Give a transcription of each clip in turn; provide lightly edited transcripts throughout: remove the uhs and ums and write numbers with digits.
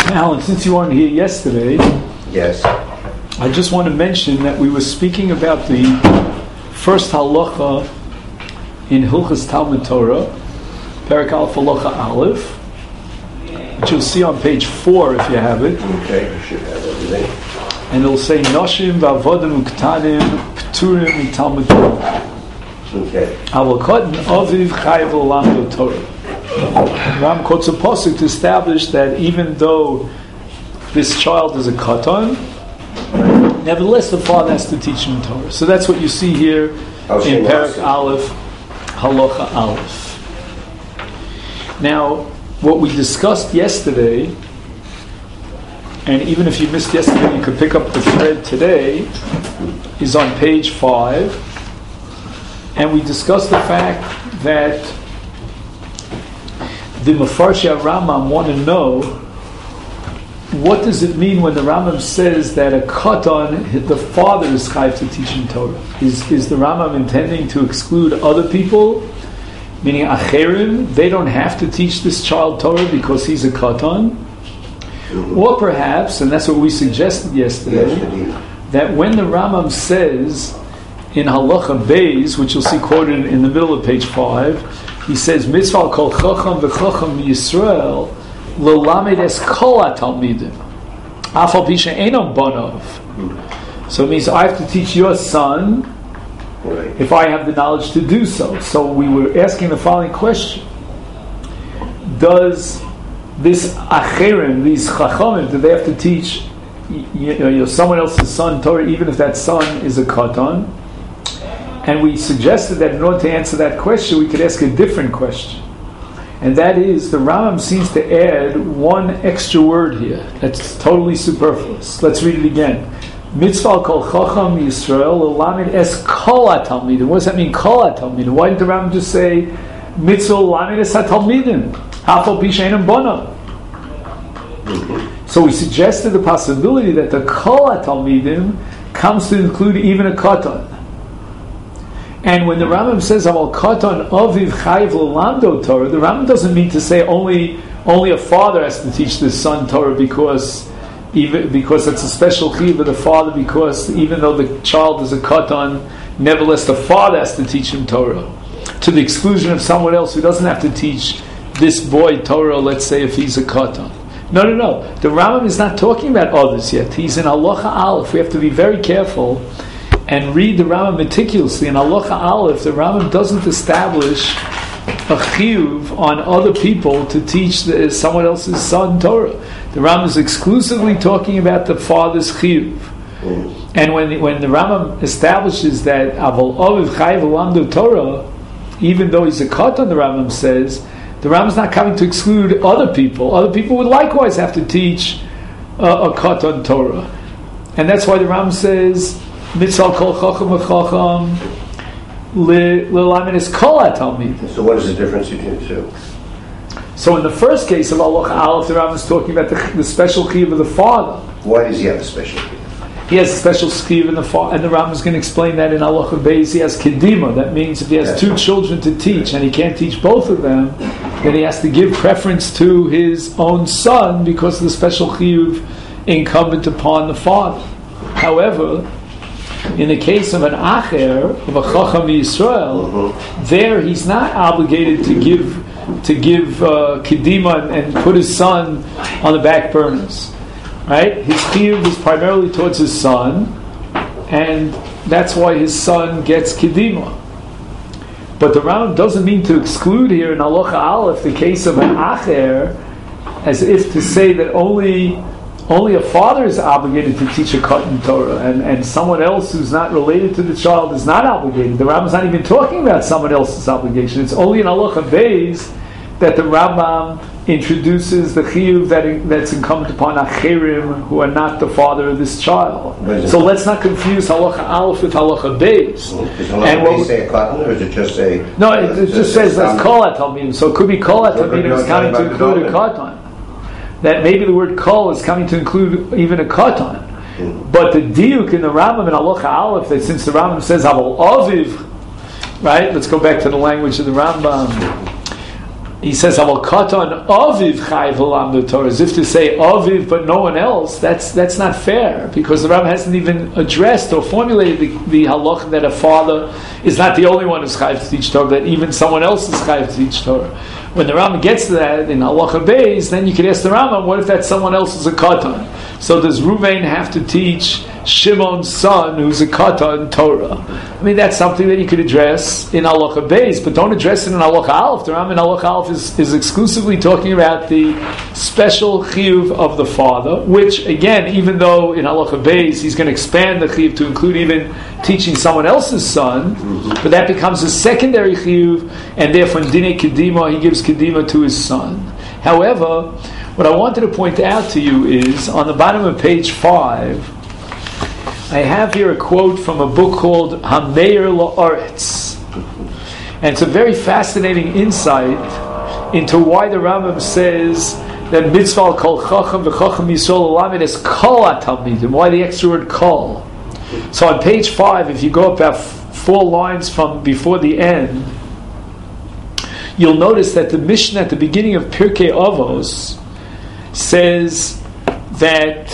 Alan, since you weren't here yesterday, Yes. I just want to mention that we were speaking about the first halacha in Hilchas Talmud Torah, Perek Aleph Halacha Aleph, which you'll see on page 4 if you have it. Okay, you should have everything. And it'll say Noshim v'avodim uktanim pturim mitalmud Torah. Okay. Avol aviv chayav l'lamdo Torah. Ram quotes a pasuk to establish that even though this child is a katan, nevertheless the father has to teach him Torah. So that's what you see here in Perek Aleph Halacha Aleph. Now, what we discussed yesterday, and even if you missed yesterday, you could pick up the thread today, is on page 5. And we discussed the fact that the Mefarshei Rambam want to know, what does it mean when the Rambam says that a katan, the father is chayav to teach him Torah? Is the Rambam intending to exclude other people? Meaning acherim, they don't have to teach this child Torah because he's a katan? Or perhaps, and that's what we suggested yesterday, that when the Rambam says in Halacha Beis, which you'll see quoted in the middle of page 5, he says, Mitzvah kol chacham v'chacham Yisrael l'lamed es kol ha-talmidim afal pi she'enam banav. So it means I have to teach your son if I have the knowledge to do so. So we were asking the following question: does this acherim, these chachamim, do they have to teach someone else's son Torah, even if that son is a katan? And we suggested that in order to answer that question, we could ask a different question. And that is, the Rambam seems to add one extra word here that's totally superfluous. Let's read it again. Mitzvah kol chacham Yisrael l'lamed es kol ha-talmidim. What does that mean, kol ha-talmidim? Why didn't the Rambam just say, Mitzvah l'lamed es ha-talmidim? Hafal pi she'enam banav. So we suggested the possibility that the kol ha-talmidim comes to include even a katan. And when the Rambam says Aval Katan Aviv Chayiv L'Lamdo Torah, the Rambam doesn't mean to say only a father has to teach this son Torah because it's a special chiyuv of the father, because even though the child is a katan, nevertheless the father has to teach him Torah, to the exclusion of someone else who doesn't have to teach this boy Torah, let's say if he's a katan. No. The Rambam is not talking about others yet. He's in Halacha Aleph. We have to be very careful and read the Rambam meticulously. In Halacha Aleph, the Rambam doesn't establish a chiyuv on other people to teach someone else's son Torah. The Rambam is exclusively talking about the father's chiyuv. And when the Rambam establishes that Aval Aviv Chayiv L'Lamdo Torah, even though he's a katan, the Rambam says, the Rambam is not coming to exclude other people. Other people would likewise have to teach a katan Torah. And that's why the Rambam says, Mitzvah kol chacham v'chacham l'lamed es kol ha-talmid. So what is the difference between the two? So in the first case of Halacha Aleph, the Rambam is talking about the special chiyuv of the father. Why does he have a special chiyuv? He has a special chiyuv in the father, and the Rambam is going to explain that in Halacha Beis. He has kedima. That means if he has two children to teach and he can't teach both of them, then he has to give preference to his own son because of the special chiyuv incumbent upon the father. However, in the case of an acher, of a chacham Yisrael, there he's not obligated to give kedima and put his son on the back burners, right? His chiyuv is primarily towards his son, and that's why his son gets kedima. But the Rambam doesn't mean to exclude here in Halacha Aleph the case of an acher, as if to say that only a father is obligated to teach a katan Torah, and someone else who's not related to the child is not obligated. The Rambam's not even talking about someone else's obligation. It's only in Halacha Beis that the Rambam introduces the chiyuv that's incumbent upon acherim who are not the father of this child. So let's not confuse Halacha Aleph with Halacha Beis. Does Halacha Beis say a katan, or does it just say? No, it just says that's kol ha-talmidim. So it could be kol ha-talmidim is coming to include a katan. That maybe the word kol is coming to include even a katan. But the diuk in the Rambam in Halacha Aleph, that since the Rambam says Aval Aviv, right? Let's go back to the language of the Rambam. he says, "Aval katan aviv chayv l'lamdo Torah," as if to say aviv, but no one else. That's not fair, because the Rambam hasn't even addressed or formulated the halacha that a father is not the only one who's chayv to teach Torah; that even someone else is chayv to teach Torah. When the Rambam gets to that in halacha beis, then you could ask the Rambam, what if that someone else is a katan? So does Ruvain have to teach Shimon's son, who's a katan, Torah? I mean, that's something that you could address in halacha beis, but don't address it in halacha aleph. The Rambam in halacha aleph is exclusively talking about the special chiyuv of the father, which, again, even though in halacha beis he's going to expand the chiyuv to include even teaching someone else's son, but that becomes a secondary chiyuv, and therefore in dinei kedima he gives kedima to his son. However, what I wanted to point out to you is, on the bottom of page 5, I have here a quote from a book called Hameir La'aretz. And it's a very fascinating insight into why the Rambam says that mitzvah kol chacham v'chacham yisrael alamed is kol atalmidim. Why the extra word kol? So on page 5, if you go about 4 lines from before the end, you'll notice that the Mishnah at the beginning of Pirkei Avos says that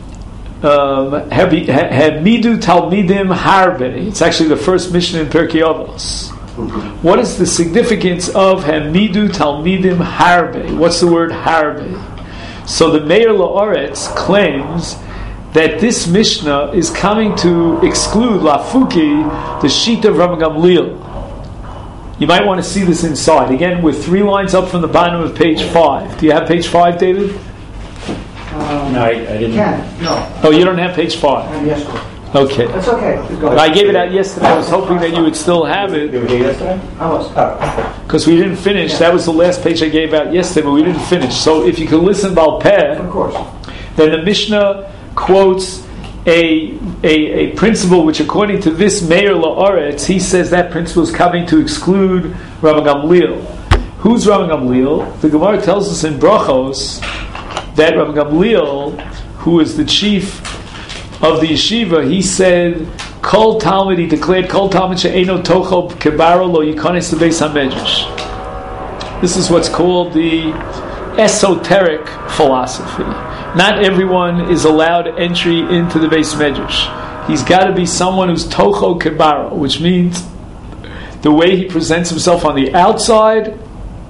Hamidu Talmidim Harbe. It's actually the first Mishnah in Pirkei Avos. What is the significance of Hamidu Talmidim Harbe? What's the word Harbe? So the Meir La'aretz claims that this Mishnah is coming to exclude Lafuki, the sheet of Rabbi Gamliel. You might want to see this inside. Again, we're 3 lines up from the bottom of page 5. Do you have page 5, David? No, I didn't. No. Oh, you don't have page 5? Yes. Okay. That's okay. I gave it out yesterday. I was hoping that you would still have it. You were here yesterday? I was. Because we didn't finish. Yeah. That was the last page I gave out yesterday, but we didn't finish. So if you can listen Baal Peh, of course, then the Mishnah quotes a principle which, according to this Meir La'aretz, he says that principle is coming to exclude Rabbi Gamliel. Who's Rabbi Gamliel? The Gemara tells us in Brachos that Rabbi Gamliel, who is the chief of the yeshiva, he said, Kol Talmud, he declared, Kol Talmud she'eino tocho kebaro lo yikonis lebeis hamedrash. This is what's called the esoteric philosophy. Not everyone is allowed entry into the Beis Medrash. He's got to be someone who's tocho kebaro, which means the way he presents himself on the outside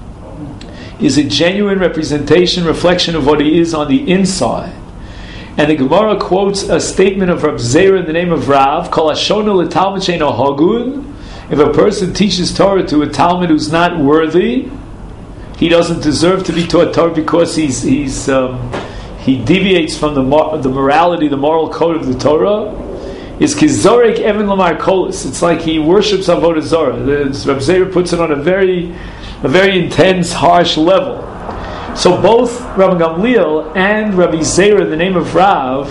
is a genuine representation, reflection of what he is on the inside. And the Gemara quotes a statement of Rav Zera in the name of Rav, Kol hashonu l'talmud she'eino hagun. If a person teaches Torah to a Talmud who's not worthy, he doesn't deserve to be taught Torah because he deviates from the morality, the moral code of the Torah. Is kizorek even lamar kolis. It's like he worships avodah zarah. Rav Zera puts it on a very intense, harsh level. So both Rabbi Gamliel and Rabbi Zera, in the name of Rav,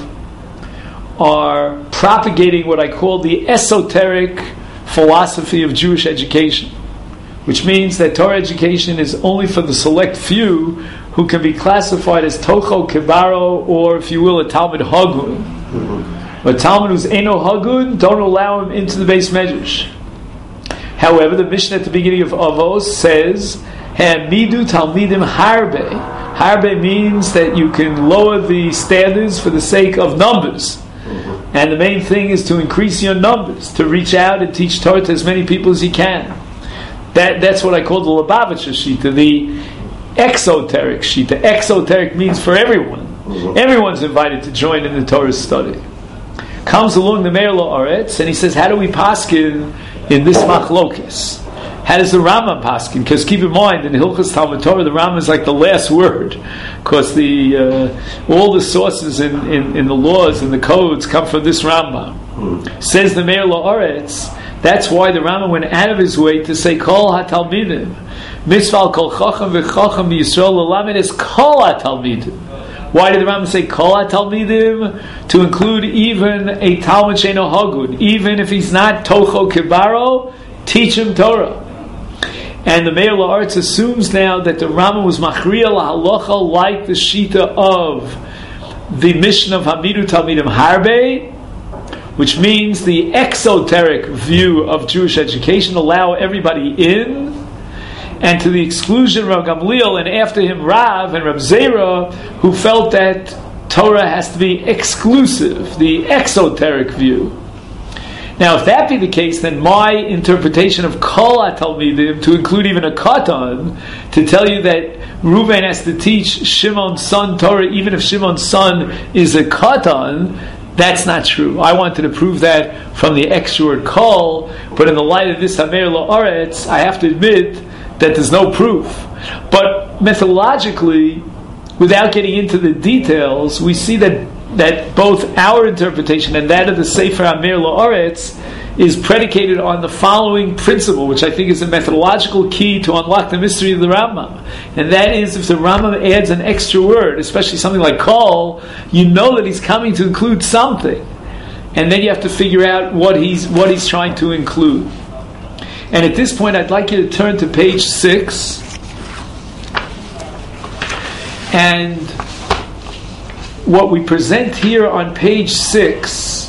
are propagating what I call the esoteric philosophy of Jewish education, which means that Torah education is only for the select few who can be classified as Tocho Kebaro, or, if you will, a Talmud Hagun. But Talmud who's Eino Hagun, don't allow him into the Beis Medrash. However, the Mishnah at the beginning of Avos says, Hamidu Talmidim Harbe. Harbe means that you can lower the standards for the sake of numbers. And the main thing is to increase your numbers, to reach out and teach Torah to as many people as you can. That's what I call the Lubavitcher Shita, the exoteric Shita. Exoteric means for everyone. Everyone's invited to join in the Torah study. Comes along the Meir La'aretz, and he says, how do we paskin in this machlokes? How does the Rambam paskin? Because keep in mind, in Hilchos Talmud Torah, the Rambam is like the last word, because all the sources in the laws and the codes come from this Rambam. Says the Meir La'aretz, that's why the Rambam went out of his way to say Kol HaTalmidim. Mitzvah Kol Chacham V'Chacham Yisrael L'Lamed is Kol HaTalmidim. Why did the Rambam say Kol HaTalmidim? To include even a Talmud She'eino Hagun. Even if he's not Tocho Kebaro, teach him Torah. And the Meir La'aretz assumes now that the Rambam was Machriya L'Halacha like the Shita of the Mishnah of Hamidu Talmidim Harbe, which means the exoteric view of Jewish education, allow everybody in, and to the exclusion of Rav Gamliel, and after him Rav and Rav Zera, who felt that Torah has to be exclusive, the exoteric view. Now, if that be the case, then my interpretation of Kol HaTalmidim, to include even a Katan, to tell you that Reuben has to teach Shimon's son Torah, even if Shimon's son is a Katan, that's not true. I wanted to prove that from the extra word Kol, but in the light of this Hamer La'aretz, I have to admit that there's no proof. But methodologically, without getting into the details, we see that both our interpretation and that of the Sefer Hamer La'aretz is predicated on the following principle, which I think is a methodological key to unlock the mystery of the Rambam. And that is, if the Rambam adds an extra word, especially something like Kol, you know that he's coming to include something. And then you have to figure out what he's trying to include. And at this point, I'd like you to turn to page 6. And what we present here on page 6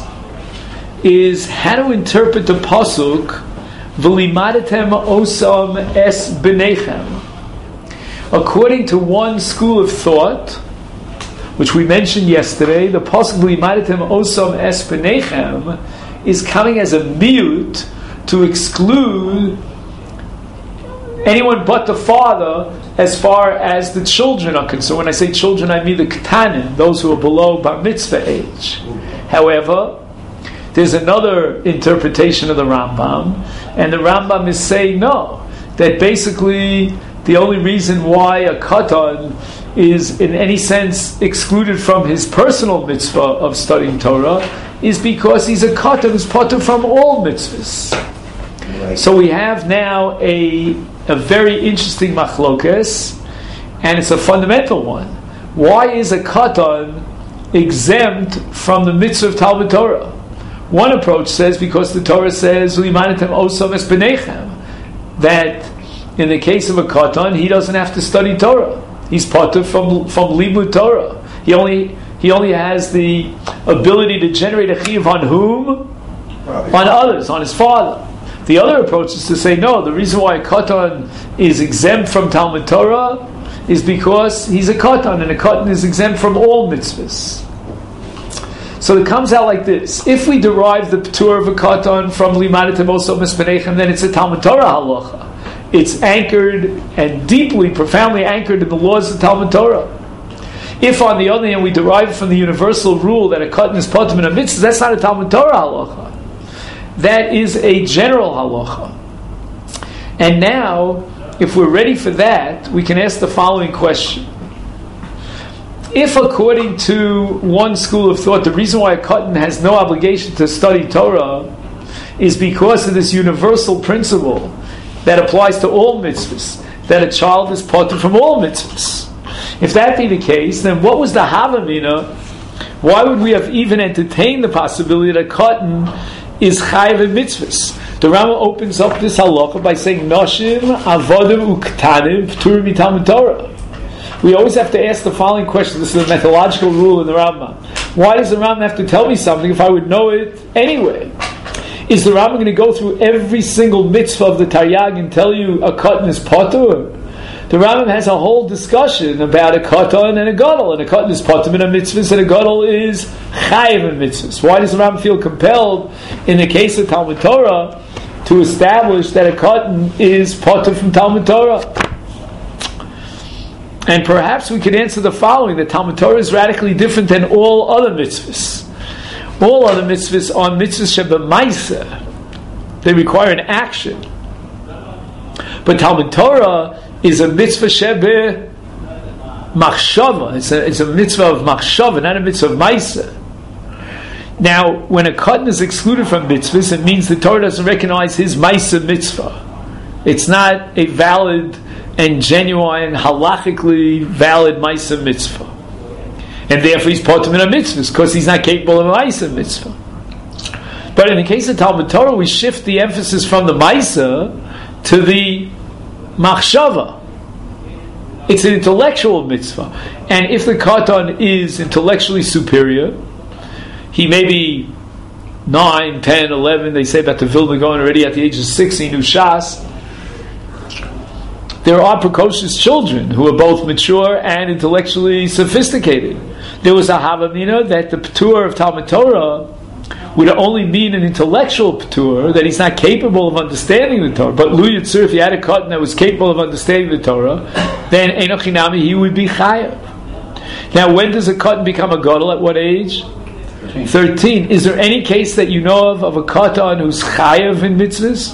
is how to interpret the pasuk V'limadetem osam es b'nechem. According to one school of thought, which we mentioned yesterday, the pasuk V'limadetem osam es b'nechem is coming as a miyut to exclude anyone but the father as far as the children are concerned. When I say children, I mean the ketanim, those who are below bar mitzvah age. However, there's another interpretation of the Rambam, and the Rambam is saying no, that basically the only reason why a katan is in any sense excluded from his personal mitzvah of studying Torah is because he's a katan who's potter from all mitzvahs. Right. So we have now a very interesting machlokes, and it's a fundamental one. Why is a katan exempt from the mitzvah of Talmud Torah? One approach says because the Torah says "U'imanatem osam es b'nechem," that in the case of a katan, he doesn't have to study Torah. He's potter from limud Torah. He only has the ability to generate a chiyuv on whom? On others, on his father. The other approach is to say, no, the reason why a katan is exempt from Talmud Torah is because he's a katan, and a katan is exempt from all mitzvahs. So it comes out like this. If we derive the p'tur of a katan from limadetem osam es b'nechem, then it's a Talmud Torah halacha. It's anchored and deeply, profoundly anchored in the laws of Talmud Torah. If, on the other hand, we derive from the universal rule that a katan is potter min a mitzvah, that's not a Talmud Torah halacha. That is a general halacha. And now, if we're ready for that, we can ask the following question. If, according to one school of thought, the reason why a katan has no obligation to study Torah is because of this universal principle that applies to all mitzvahs, that a child is potter from all mitzvahs. If that be the case, then what was the havamina? Why would we have even entertained the possibility that a katan is chayav in mitzvahs? The Rambam opens up this halacha by saying Noshim, Avodim, Uktanim, P'turim miTalmud Torah. We always have to ask the following question. This is a methodological rule in the Rambam. Why does the Rambam have to tell me something if I would know it anyway? Is the Rambam going to go through every single mitzvah of the Taryag and tell you a katan is potter? The Rambam has a whole discussion about a katan and a gadol, and a katan is potter min a mitzvahs, and a gadol is chayiv in mitzvahs. Why does the Rambam feel compelled, in the case of Talmud Torah, to establish that a katan is potter from Talmud Torah? And perhaps we could answer the following: that Talmud Torah is radically different than all other mitzvahs. All other mitzvahs are mitzvahs shebemaisa; they require an action. But Talmud Torah is a mitzvah shebe machshava. It's a mitzvah of machshava, not a mitzvah of maisa. Now, when a katan is excluded from mitzvahs, it means the Torah doesn't recognize his maisa mitzvah. It's not a valid and genuine, halachically valid maisa mitzvah. And therefore he's potter min a mitzvahs, because he's not capable of a maisa mitzvah. But in the case of Talmud Torah, we shift the emphasis from the maisa to the machshava. It's an intellectual mitzvah. And if the katan is intellectually superior, he may be 9, 10, 11, they say about the Vilna Gaon already at the age of 6, he knew Shas, there are precocious children who are both mature and intellectually sophisticated. There was a Havamina that the P'tur of Talmud Torah would only mean an intellectual P'tur, that he's not capable of understanding the Torah. But Lu Yitzur, if he had a cotton that was capable of understanding the Torah, then Enoch Hinami, he would be Chayav. Now, when does a cotton become a Gadol? At what age? 13. Is there any case that you know of a katan who's chayav in mitzvahs?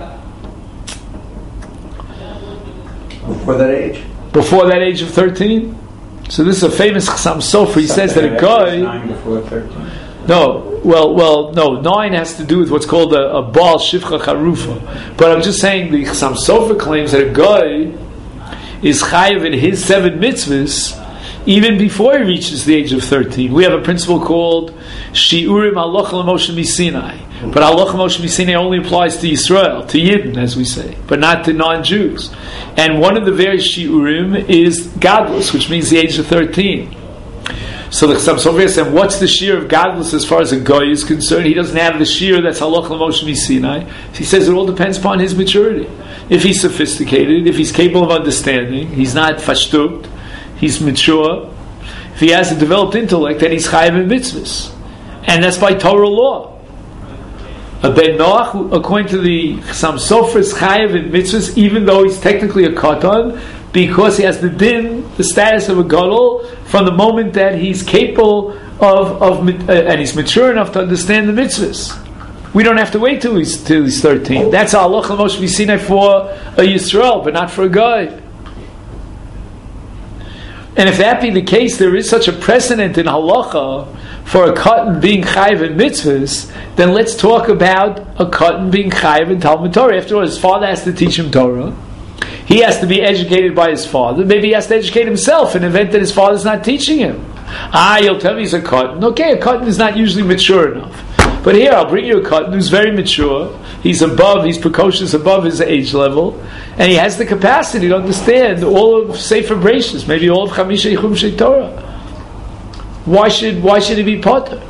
Before that age? Before that age of 13? So this is a famous Chassam Sofer. He says that a guy... 9 before 13. No, no. 9 has to do with what's called a Baal Shivcha Charufa. But I'm just saying the Chassam Sofer claims that a guy is chayav in his 7 mitzvahs even before he reaches the age of 13. We have a principle called Shi'urim Halacha L'Moshe Misinai. But Halacha L'Moshe Misinai only applies to Yisrael, to Yidden, as we say, but not to non-Jews. And one of the various Shi'urim is Gadlus, which means the age of 13. So the Chassam Sofer said, what's the shear of Gadlus as far as a guy is concerned? He doesn't have the shear that's Halacha L'Moshe Misinai. He says it all depends upon his maturity. If he's sophisticated, if he's capable of understanding, he's not fashtut, he's mature. If he has a developed intellect, then he's chayav in mitzvahs, and that's by Torah law. A ben Noach, according to the Chassam Sofer, is chayav in mitzvahs, even though he's technically a katan, because he has the din, the status of a gadol, from the moment that he's capable of and he's mature enough to understand the mitzvahs. We don't have to wait till he's 13. That's halacha Moshe Misinai for a Yisrael, but not for a guy. And if that be the case, there is such a precedent in halacha for a katan being chayiv in mitzvahs, then let's talk about a katan being chayiv in Talmud Torah. After all, his father has to teach him Torah. He has to be educated by his father. Maybe he has to educate himself in the event that his father's not teaching him. You'll tell me he's a katan. Okay, a katan is not usually mature enough. But here, I'll bring you a katan who's very mature. He's precocious above his age level, and he has the capacity to understand all of Sefer Bereshis, maybe all of Chamisha Yichum Shei Torah. Why should he be potter?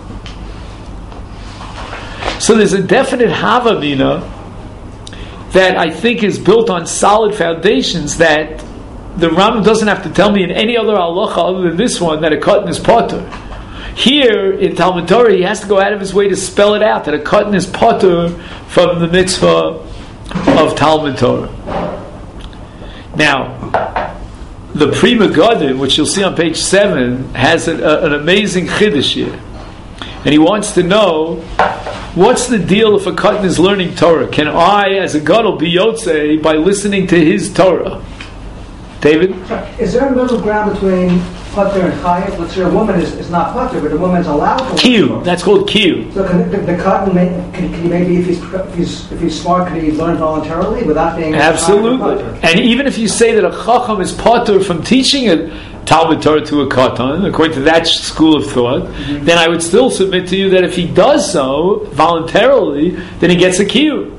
So there's a definite havamina that I think is built on solid foundations, that the Rambam doesn't have to tell me in any other halacha other than this one that a katan is potter. Here in Talmud Torah, he has to go out of his way to spell it out that a katan is potter from the mitzvah of Talmud Torah. Now, the Pri Megadim, which you'll see on page 7, has an amazing chiddush here, and he wants to know what's the deal if a katan is learning Torah. Can I, as a gadol, be yotzei by listening to his Torah? David? Is there a middle ground between Pater and Chayav? Let's say a woman is not Pater, but a woman is allowed to. Kiyum. That's called Kiyum. So can the cotton can he maybe if he's smart, can he learn voluntarily without being absolutely? And even if you say that a Chacham is Pater from teaching a Talmud Torah to a Katan, according to that school of thought, then I would still submit to you that if he does so voluntarily, then he gets a Kiyum.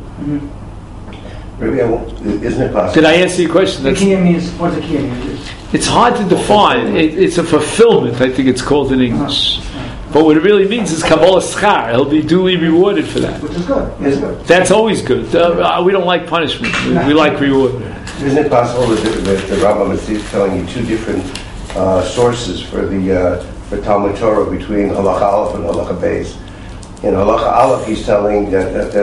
Isn't it possible? Did I answer your question? The kiyum means, what does the kiyum mean? It's hard to define. It's a fulfillment, I think it's called in English. But what it really means is Kabbalah Schar. He'll be duly rewarded for that. Which is good. That's always good. We don't like punishment. We like reward. Isn't it possible that the Rambam is telling you two different sources for Talmud Torah between Halacha Aleph and Halacha Beis? In Halacha Aleph, he's telling that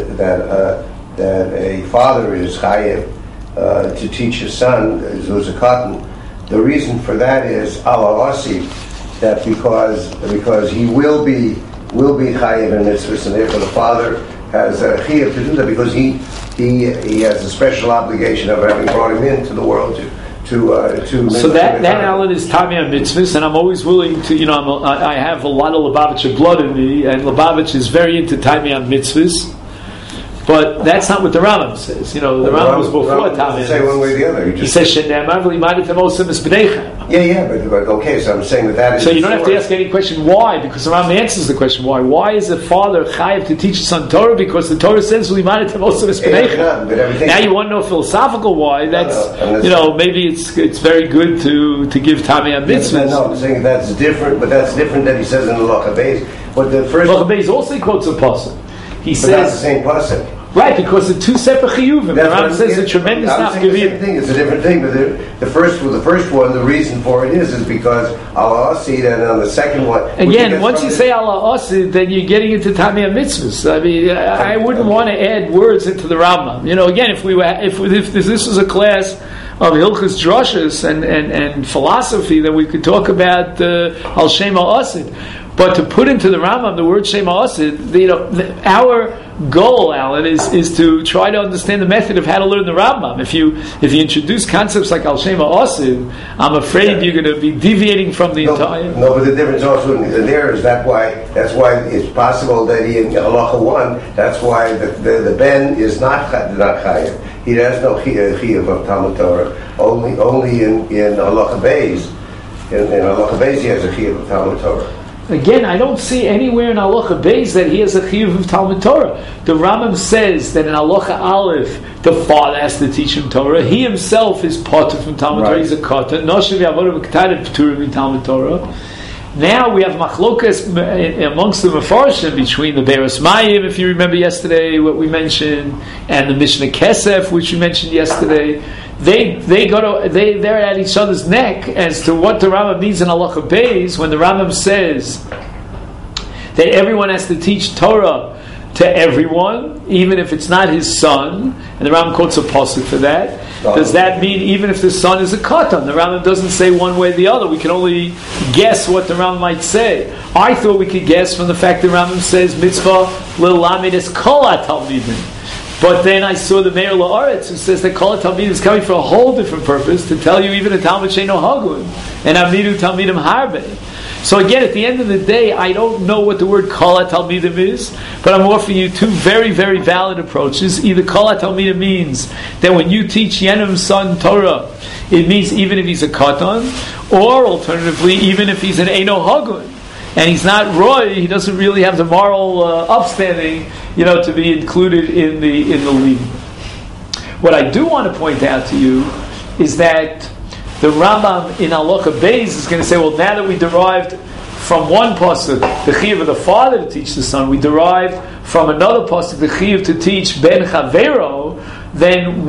a father is chayev to teach his son who's a katan. The reason for that is alalasi, that because he will be chayev in mitzvahs, and therefore the father has a chayev to do that because he has a special obligation of having brought him into the world to. So that Alan is Tami on mitzvahs, and I'm always willing to. I have a lot of Lubavitcher blood in me, and Lubavitch is very into Tami on mitzvahs. But that's not what the Rambam says. The Rambam was before Tami. Say one way or the other. He says "Shenemar v'limadet mosim esbneicha." Yeah, but okay. So I'm saying that is. So you don't have to ask any question why, because the Rambam answers the question why. Why is a father chayiv to teach his son Torah? Because the Torah says v'limadet mosim esbneicha. Now you want to know philosophical why? That's maybe it's very good to give Tami on mitzvahs. No, I'm saying that's different, but that's different than he says in the Halacha Beis. But the first Halacha Beis also quotes a pasuk. He says that's the same pasuk. Right, because the two separate chiyuvim. The Rambam says a tremendous nafkavim. It's a different thing, but the first one, the reason for it is because Allah Asid, and on the second one. Again, once you say Allah Asid, then you're getting into Tamiyah mitzvahs. I mean, I wouldn't want to add words into the Rambam. Again, if this was a class of Hilchos Drashos and philosophy, then we could talk about Al Shema Asid. But to put into the Rambam the word Shema Asid, our goal, Alan, is to try to understand the method of how to learn the Rambam. If you introduce concepts like Al Shema Asid, I'm afraid you're going to be deviating from the entire. No, but the difference also in there is that's why it's possible that in Halacha 1, that's why the ben is not chayav. He has no chiyuv of Talmud Torah. Only in Halacha Beis, in Halacha Beis he has a chiyuv of Talmud Torah. Again, I don't see anywhere in Halacha Beis that he has a chiyuv of Talmud Torah. The Rambam says that in Halacha Aleph, the father has to teach him Torah. He himself is potter from Talmud Torah. He's a katan. Noshev yavodah v'ketaret p'turim in Talmud Torah. Now we have machlokas amongst the Mefarshim between the Beres Mayim, if you remember yesterday what we mentioned, and the Mishnah Kesef, which we mentioned yesterday. They're at each other's neck as to what the Rambam means in Halacha Beis when the Rambam says that everyone has to teach Torah to everyone, even if it's not his son, and the Rambam quotes a pasuk for that. Does that mean even if the son is a katan? The Rambam doesn't say one way or the other. We can only guess what the Rambam might say. I thought we could guess from the fact that the Rambam says mitzvah l'lamed es kol hatalmidim. But then I saw the Meir La'aretz who says that Kol HaTalmidim is coming for a whole different purpose, to tell you even a Talmud Sheino Hagun and Amidu Talmidim Harbe. So again, at the end of the day, I don't know what the word Kol HaTalmidim is, but I'm offering you two very, very valid approaches. Either Kol HaTalmidim means that when you teach Yenim's son Torah, it means even if he's a Katan, or alternatively, even if he's an Eino Hagun. And he's not Roy, he doesn't really have the moral upstanding, to be included in the league. What I do want to point out to you is that the Rambam in Halacha Beis is going to say, well, now that we derived from one pasuk the chiyuv of the father to teach the son, we derived from another pasuk the chiyuv to teach ben chavero, then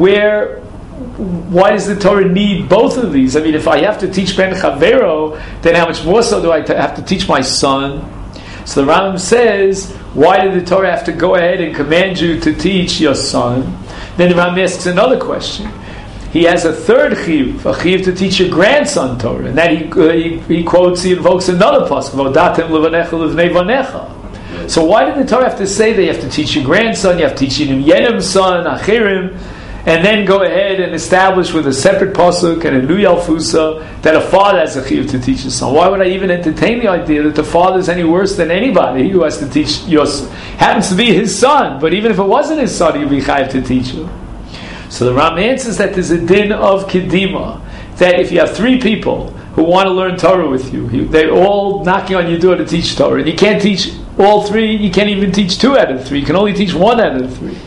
why does the Torah need both of these? I mean, if I have to teach ben chavero, then how much more so do I have to teach my son? So the Rambam says, why did the Torah have to go ahead and command you to teach your son? Then the Rambam asks another question. He has a third chiyuv, a chiyuv to teach your grandson Torah, and that he quotes, he invokes another pasuk, Vodatem levanecha levnei vanecha. So why did the Torah have to say that you have to teach your grandson, you have to teach Yenim's son, Achirim, and then go ahead and establish with a separate pasuk and a new Yalfusa that a father has a chiyuv to teach his son? Why would I even entertain the idea that the father is any worse than anybody who has to teach happens to be his son, but even if it wasn't his son, he'd be chayav to teach him. So the Ram answers that there's a din of kedima, that if you have three people who want to learn Torah with you, they're all knocking on your door to teach Torah, and you can't teach all three, you can't even teach 2 out of 3, you can only teach 1 out of 3.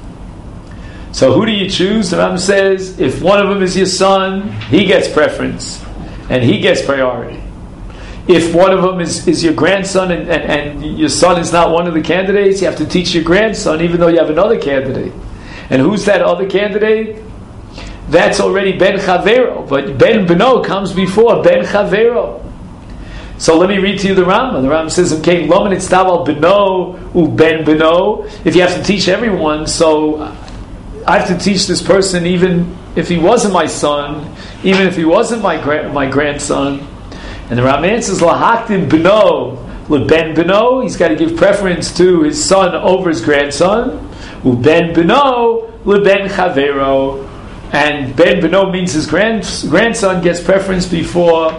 So who do you choose? The Rambam says, if one of them is your son, he gets preference, and he gets priority. If one of them is your grandson, and your son is not one of the candidates, you have to teach your grandson, even though you have another candidate. And who's that other candidate? That's already Ben Chavero, but Ben Beno comes before Ben Chavero. So let me read to you the Rambam. The Rambam says, "Okay, Loman Itztaval Beno U Ben Beno." If you have to teach everyone, so I have to teach this person even if he wasn't my son, even if he wasn't my grandson. And the Rambam answers, "Lahaktim Beno LeBen Beno." He's got to give preference to his son over his grandson. U Ben Beno LeBen Chavero. And Ben Beno means his grandson gets preference before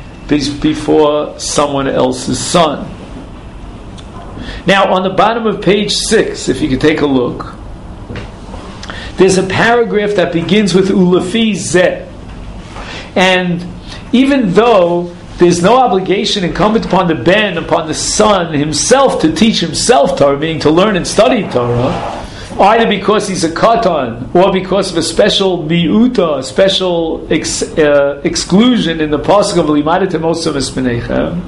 someone else's son. Now, on the bottom of page 6, if you could take a look, there's a paragraph that begins with Ulefi Zeh. And even though there's no obligation incumbent upon the Ben, upon the son himself to teach himself Torah, meaning to learn and study Torah, either because he's a katan or because of a special miuta, a special exclusion in the pasuk of limadetem osam espenechem.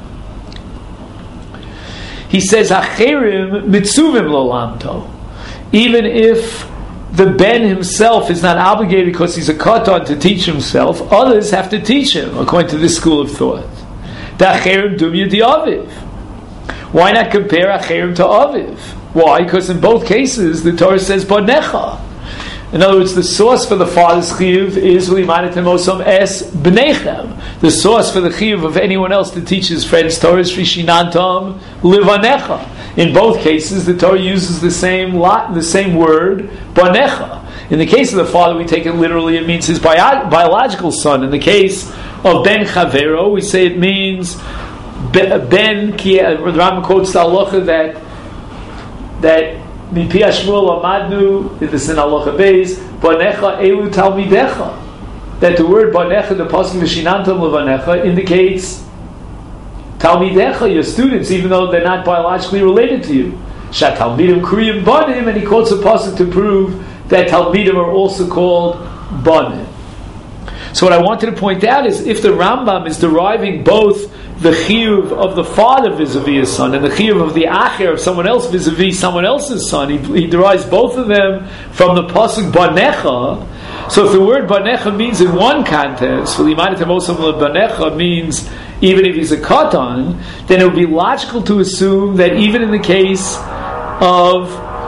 He says, "Hacherim mitzuvim lo lamto." even if the ben himself is not obligated because he's a katan to teach himself, others have to teach him, according to this school of thought. Da'acherim dumya di aviv. Why not compare acherim to aviv? Why? Because in both cases the Torah says banecha. In other words, the source for the father's chiyuv is u'imadatem osam es bnechem. The source for the chiyuv of anyone else to teach his friends Torah is vishinantam livanecha. In both cases, the Torah uses the same word banecha. In the case of the father, we take it literally; it means his biological son. In the case of ben chavero, we say it means ben. The Rambam quotes the halacha that mipi Shmuel amadnu, this in halacha beis, banecha elu talmidecha. That the word banecha, the pasuk v'shinantam levanecha, indicates talmidecha, your students, even though they're not biologically related to you. Shat talmidim kriyim banim, and he quotes a pasuk to prove that talmidim are also called banim. So what I wanted to point out is, if the Rambam is deriving both the chiyuv of the father vis-a-vis his son and the chiyuv of the acher of someone else vis-a-vis someone else's son, he derives both of them from the pasuk banecha. So if the word banecha means in one context, banecha means even if he's a katan, then it would be logical to assume that even in the case of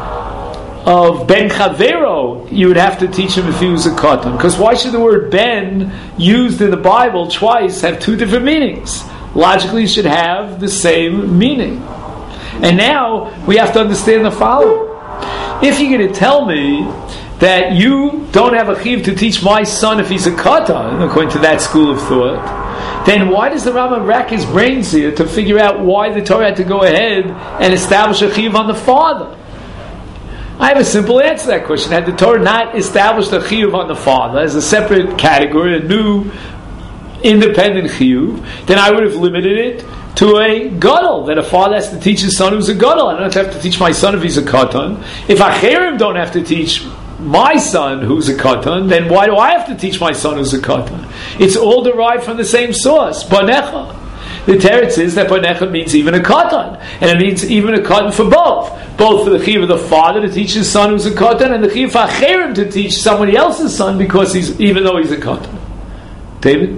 ben chavero, you would have to teach him if he was a katan. Because why should the word ben, used in the Bible twice, have two different meanings? Logically, it should have the same meaning. And now we have to understand the following: if you're going to tell me that you don't have a chiyuv to teach my son if he's a katan, according to that school of thought, then why does the Rambam rack his brains here to figure out why the Torah had to go ahead and establish a chiyuv on the father? I have a simple answer to that question. Had the Torah not established a chiyuv on the father as a separate category, a new independent chiyuv, then I would have limited it to a gadol, that a father has to teach his son who's a gadol. I don't have to teach my son if he's a katan. If acherim don't have to teach my son who's a katan, then why do I have to teach my son who's a katan? It's all derived from the same source, banecha. The teretz is that banecha means even a katan, and it means even a katan for both for the chiyuv of the father to teach his son who's a katan, and the chiyuv for acherim to teach somebody else's son because even though he's a katan. David?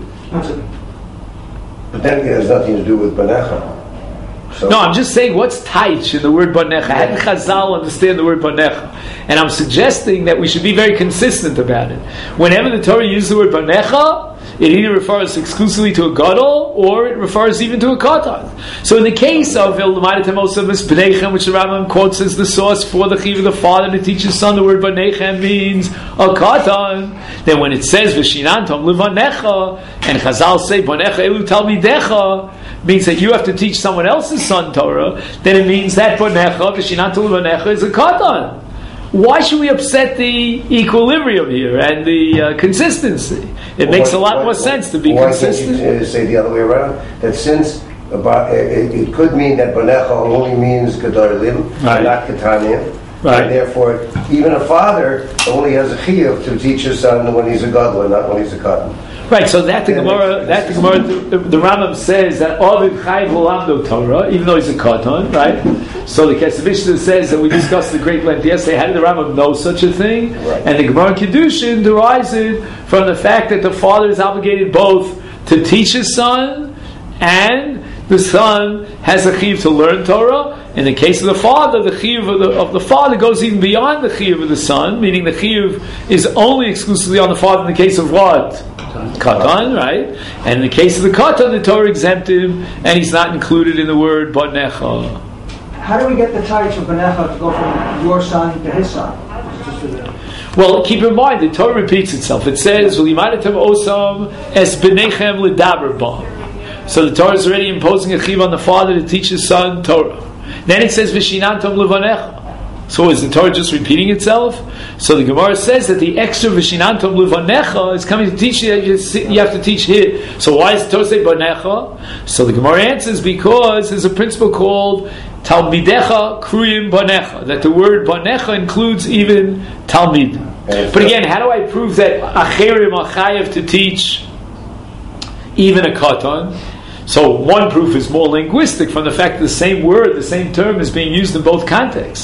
But then it has nothing to do with banecha. So no, I'm just saying what's taich in the word banecha. How did Chazal understand the word banecha? And I'm suggesting that we should be very consistent about it. Whenever the Torah uses the word banecha, it either refers exclusively to a gadol or it refers even to a katan. So in the case of Ilmaidatem Osam B'nechem, which the Rambam quotes as the source for the chiyuv of the father to teach his son, the word B'nechem means a katan. Then when it says V'shinantam L'vanecha, and Chazal say B'necha Elu Talmidecha, means that you have to teach someone else's son Torah, then it means that B'necha, V'shinantam L'vanecha is a katan. Why should we upset the equilibrium here and the consistency? It makes a lot more sense to be consistent. Why can't you say the other way around? That since it could mean that banecha only means gedolim, right, and not katanim, right, and therefore even a father only has a chiyuv to teach his son when he's a gadol, not when he's a katan. Right, so the Rambam says that Ovid Chayv L'Lamdo Torah, even though he's a katan, right? So the Kesavishna says that we discussed the great length yesterday. How did the Rambam know such a thing? Right. And the Gemara in Kiddushin derives it from the fact that the father is obligated both to teach his son and the son has a chiyuv to learn Torah. In the case of the father, the chiyuv of the father goes even beyond the chiyuv of the son, meaning the chiyuv is only exclusively on the father in the case of what? Katan, right? And in the case of the katan, the Torah exempt him, and he's not included in the word banecha. How do we get the taich of banecha to go from your son to his son? Well, keep in mind, the Torah repeats itself. It says, "V'limadatem osam es b'nechem l'daber ba." So the Torah is already imposing a chiyuv on the father to teach his son Torah. Then it says, "V'shinantam l'vanecha." So is the Torah just repeating itself? So the Gemara says that the extra V'shinantam L'vanecha is coming to teach you that you have to teach here. So why does the Torah say Banecha? So the Gemara answers because there's a principle called Talmidecha Kruyim Banecha, that the word Banecha includes even Talmid. But again, how do I prove that Acherim are chayav to teach even a katan? So one proof is more linguistic from the fact that the same word, the same term is being used in both contexts.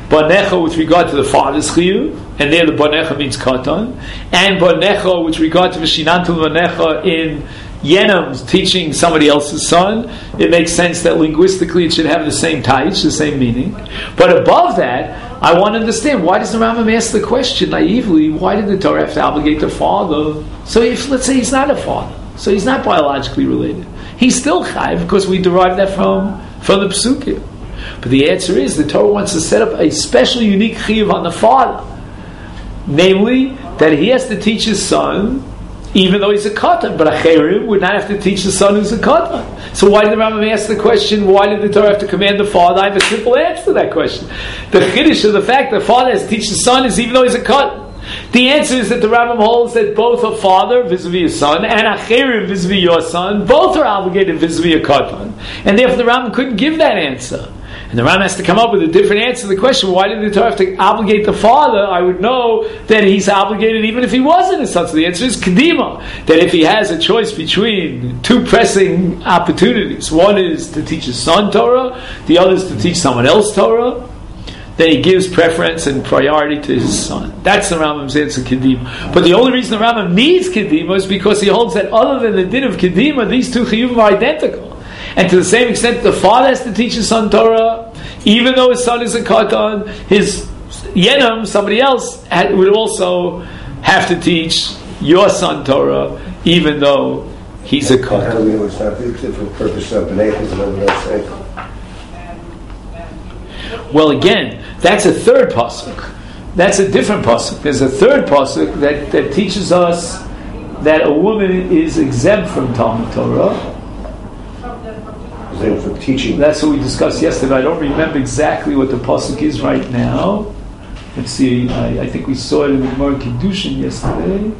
Banecha with regard to the father's chiyuv, and there the Banecha means katan, and Banecha with regard to Vishinantul Banecha in Yenam's teaching somebody else's son. It makes sense that linguistically it should have the same taich, the same meaning. But above that, I want to understand, why does the Rambam ask the question naively, why did the Torah have to obligate the father? So if, let's say, he's not a father, so he's not biologically related, he's still chayiv, because we derive that from the Psukim. But the answer is, the Torah wants to set up a special, unique chiyuv on the father. Namely, that he has to teach his son, even though he's a katan, but a cherim would not have to teach the son who's a katan. So why did the Rambam ask the question, why did the Torah have to command the father? I have a simple answer to that question. The chiddush of the fact that the father has to teach the son is even though he's a katan. The answer is that the Rambam holds that both a father vis-a-vis his son and a cherim vis-a-vis your son, both are obligated vis-a-vis a katan. And therefore the Rambam couldn't give that answer. And the Rambam has to come up with a different answer to the question, why did the Torah have to obligate the father? I would know that he's obligated even if he wasn't a son. So the answer is Kedima, that if he has a choice between two pressing opportunities, one is to teach his son Torah, the other is to teach someone else Torah, then he gives preference and priority to his son. That's the Rambam's answer, Kedima. But the only reason the Rambam needs Kedima is because he holds that other than the din of Kedima, these two chiyuvim are identical. And to the same extent, the father has to teach his son Torah, even though his son is a katan, his yenam, somebody else, would also have to teach your son Torah, even though he's a katan. How do we know it's not for the purpose of B'neichas and everyone else saying? Well, again, that's a third pasuk. That's a different pasuk. There's a third pasuk that teaches us that a woman is exempt from Talmud Torah. For teaching. That's what we discussed yesterday. I don't remember exactly what the pasuk is right now. Let's see. I think we saw it in the Gemara Kiddushin yesterday.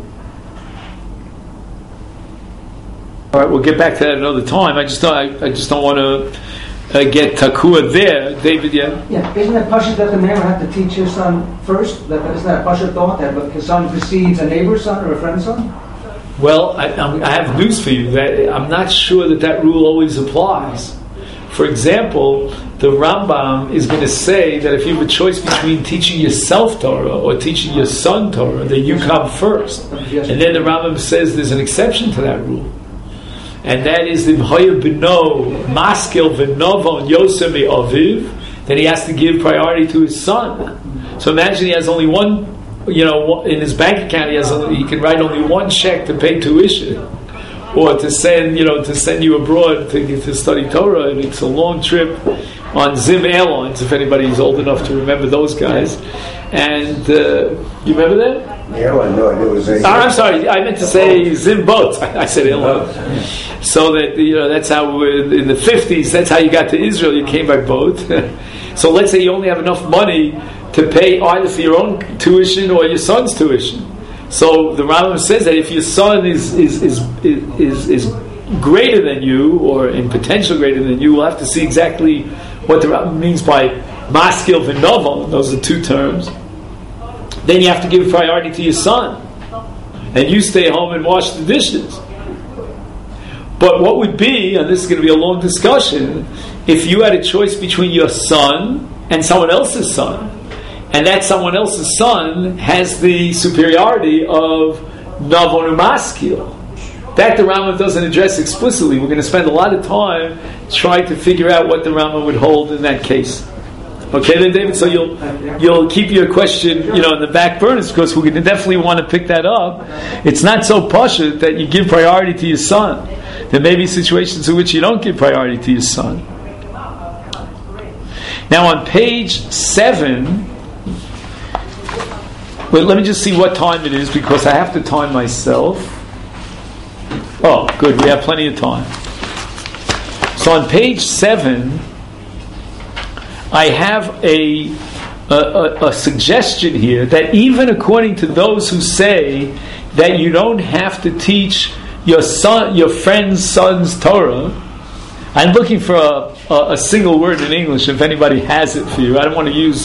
All right, we'll get back to that another time. I just don't want to get takua there, David. Yeah. Yeah. Isn't it pashut that the man would have to teach his son first? Isn't that a pashut thought that his son precedes a neighbor's son or a friend's son? Well, I have news for you. That I'm not sure that rule always applies. For example, the Rambam is going to say that if you have a choice between teaching yourself Torah or teaching your son Torah, then you come first. And then the Rambam says there's an exception to that rule. And that is the V'hoya b'no maskil v'novon yosem aviv, that he has to give priority to his son. So imagine he has only one, in his bank account he can write only one check to pay tuition, or to send you abroad to study Torah, and it's a long trip on Zim Airlines, if anybody's old enough to remember those guys. And you remember that? Airline, no, it was a... I'm sorry, I meant to say Zim boats. I said airline. So that, that's how, in the 50s, that's how you got to Israel, you came by boat. So let's say you only have enough money to pay either for your own tuition or your son's tuition. So the Rambam says that if your son is greater than you, or in potential greater than you, we'll have to see exactly what the Rambam means by maskil v'novon. Those are two terms. Then you have to give priority to your son, and you stay home and wash the dishes. But what would be, and this is going to be a long discussion, if you had a choice between your son and someone else's son, and that someone else's son has the superiority of Navon Umaskil. That the Rambam doesn't address explicitly. We're going to spend a lot of time trying to figure out what the Rambam would hold in that case. Okay then, David, so you'll keep your question in the back burners, because we're going to definitely want to pick that up. It's not so pashut that you give priority to your son. There may be situations in which you don't give priority to your son. Now on page 7, wait, let me just see what time it is, because I have to time myself. Oh, good, we have plenty of time. So on page 7, I have a suggestion here that even according to those who say that you don't have to teach your friend's son's Torah, I'm looking for a single word in English if anybody has it for you. I don't want to use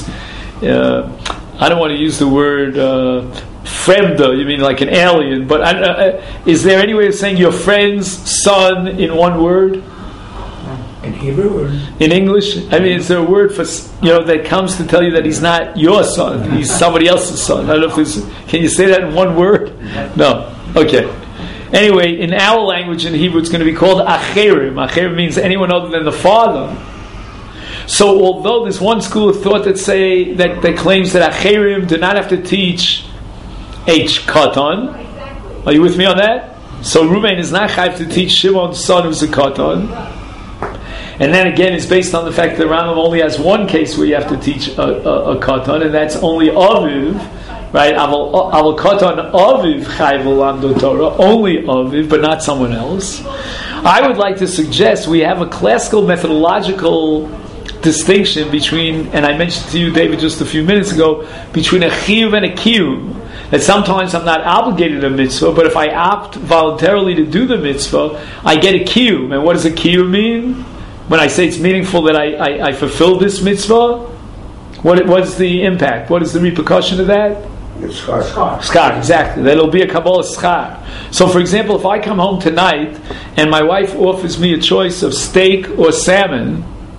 the word fremda. You mean like an alien? But is there any way of saying your friend's son in one word? In Hebrew or? In English, I mean, is there a word for, that comes to tell you that he's not your son, he's somebody else's son? I don't know if there's, can you say that in one word? No. Okay. Anyway, in our language in Hebrew, it's going to be called acherim. Acherim means anyone other than the father. So, although there's one school of thought that claims that acherim do not have to teach H katan. Are you with me on that? So Reuben is not chayv to teach Shimon's son who's a katan. And then again, it's based on the fact that Rambam only has one case where you have to teach a katan, and that's only aviv, right? Aval katan aviv chayv l'lamdo Torah, only aviv, but not someone else. I would like to suggest we have a classical methodological distinction between, and I mentioned to you, David, just a few minutes ago, between a chiyuv and a kiyum. That sometimes I'm not obligated to a mitzvah, but if I opt voluntarily to do the mitzvah, I get a kiyum. And what does a kiyum mean? When I say it's meaningful that I fulfill this mitzvah, what is the impact? What is the repercussion of that? It's schar. Schar, exactly. That'll be a Kabbalah schar. So, for example, if I come home tonight and my wife offers me a choice of steak or salmon,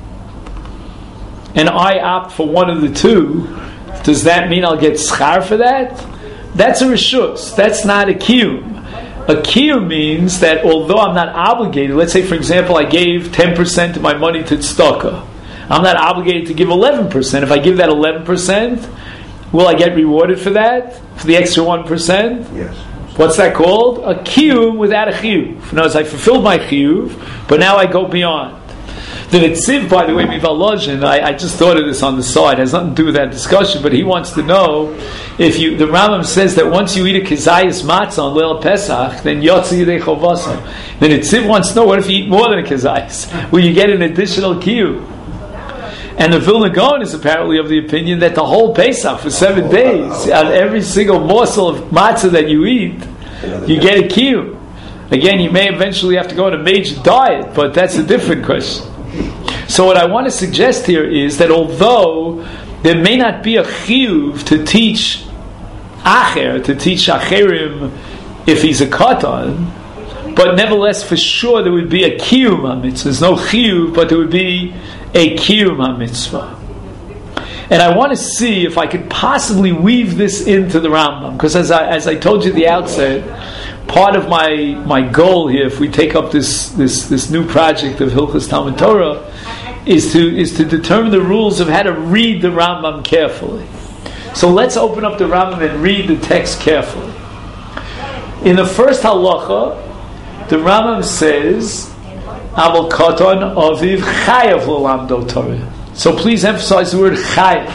and I opt for one of the two, does that mean I'll get schar for that? That's a reshus. That's not a kiyum. A kiyum means that although I'm not obligated, let's say, for example, I gave 10% of my money to tzedakah. I'm not obligated to give 11%. If I give that 11%, will I get rewarded for that? For the extra 1%? Yes. What's that called? A kiyum without a chiyuv. In other words, I fulfilled my chiyuv, but now I go beyond. The Netziv, by the way, Mivalozhin, I just thought of this on the side, it has nothing to do with that discussion, but he wants to know if the Rambam says that once you eat a kezayis matzah on Leil Pesach, then yotzi yidei chovasa. The Netziv wants to know, what if you eat more than a kezayis? Will you get an additional kiyum? And the Vilna Gaon is apparently of the opinion that the whole Pesach for 7 days, on every single morsel of matzah that you eat, you get a kiyum. Again, you may eventually have to go on a major diet, but that's a different question. So what I want to suggest here is that although there may not be a chiyuv to teach acher, to teach acherim if he's a katan, but nevertheless for sure there would be a kiyum ha-mitzvah. There's no chiyuv, but there would be a kiyum ha-mitzvah. And I want to see if I could possibly weave this into the Rambam, because as I told you at the outset, part of my goal here, if we take up this new project of Hilchos Talmud Torah, is to determine the rules of how to read the Rambam carefully. So let's open up the Rambam and read the text carefully. In the first halacha, the Rambam says, "Aval katan aviv chayav l'lamdo Torah." So please emphasize the word chayav.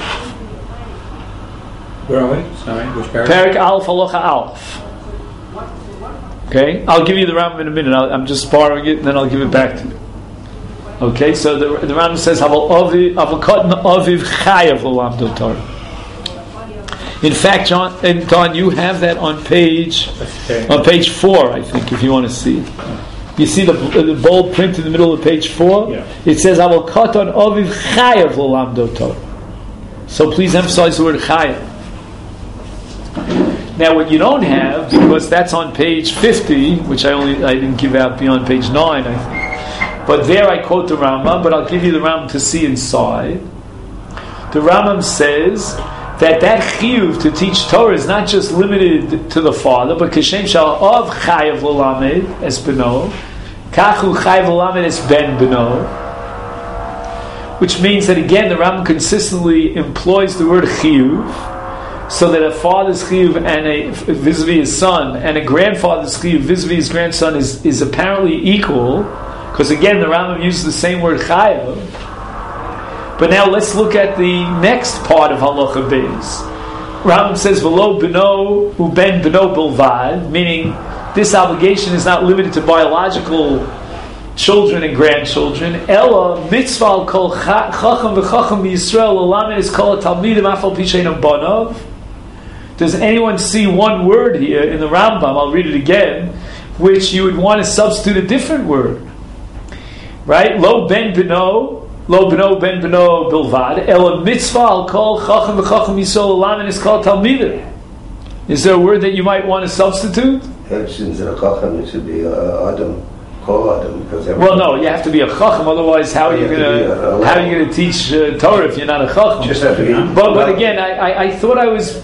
Where are we? Sorry, which paragraph? Perek Aleph halacha Aleph. Okay, I'll give you the Rambam in a minute. I'm just borrowing it, and then I'll give it back to you. Okay, so the Rambam says, "Aval katan aviv chayav l'lamdo Torah." In fact, John and Don, you have that on page 4, I think, if you want to see it. You see the bold print in the middle of page 4? Yeah. It says, "Aval katan aviv chayav l'lamdo Torah." So please emphasize the word chayav. Now, what you don't have, because that's on page 50, which I didn't give out beyond page 9, I think. But there I quote the Rambam, but I'll give you the Rambam to see inside. The Rambam says that chiyuv to teach Torah is not just limited to the father, but kashem sha'av chayav l'lamed es beno, kachu chayav l'lamed es ben beno, which means that again the Rambam consistently employs the word chiyuv, so that a father's chiyuv and vis-a-vis his son, and a grandfather's chiyuv vis-a-vis his grandson is apparently equal, because again the Rambam uses the same word chayav. But now let's look at the next part of halacha beis. Rambam says v'lo beno uben beno bilvad, meaning this obligation is not limited to biological children and grandchildren. Ella mitzvah al kol chacham v'chacham b'Yisrael l'lamed es kol talmidim afal pi she'einam banav. Does anyone see one word here in the Rambam? I'll read it again, which you would want to substitute a different word, right? Lo ben beno ben beno bilvad. Ela mitzvah al kol chacham v'chacham Yisrael l'lamed es kol talmidim. Is there a word that you might want to substitute? Since the chacham, it should be Adam. Kol Adam, because Well, no, you have to be a chacham. Otherwise, how are you going to teach Torah if you're not a chacham? Just have to be. But again, I thought I was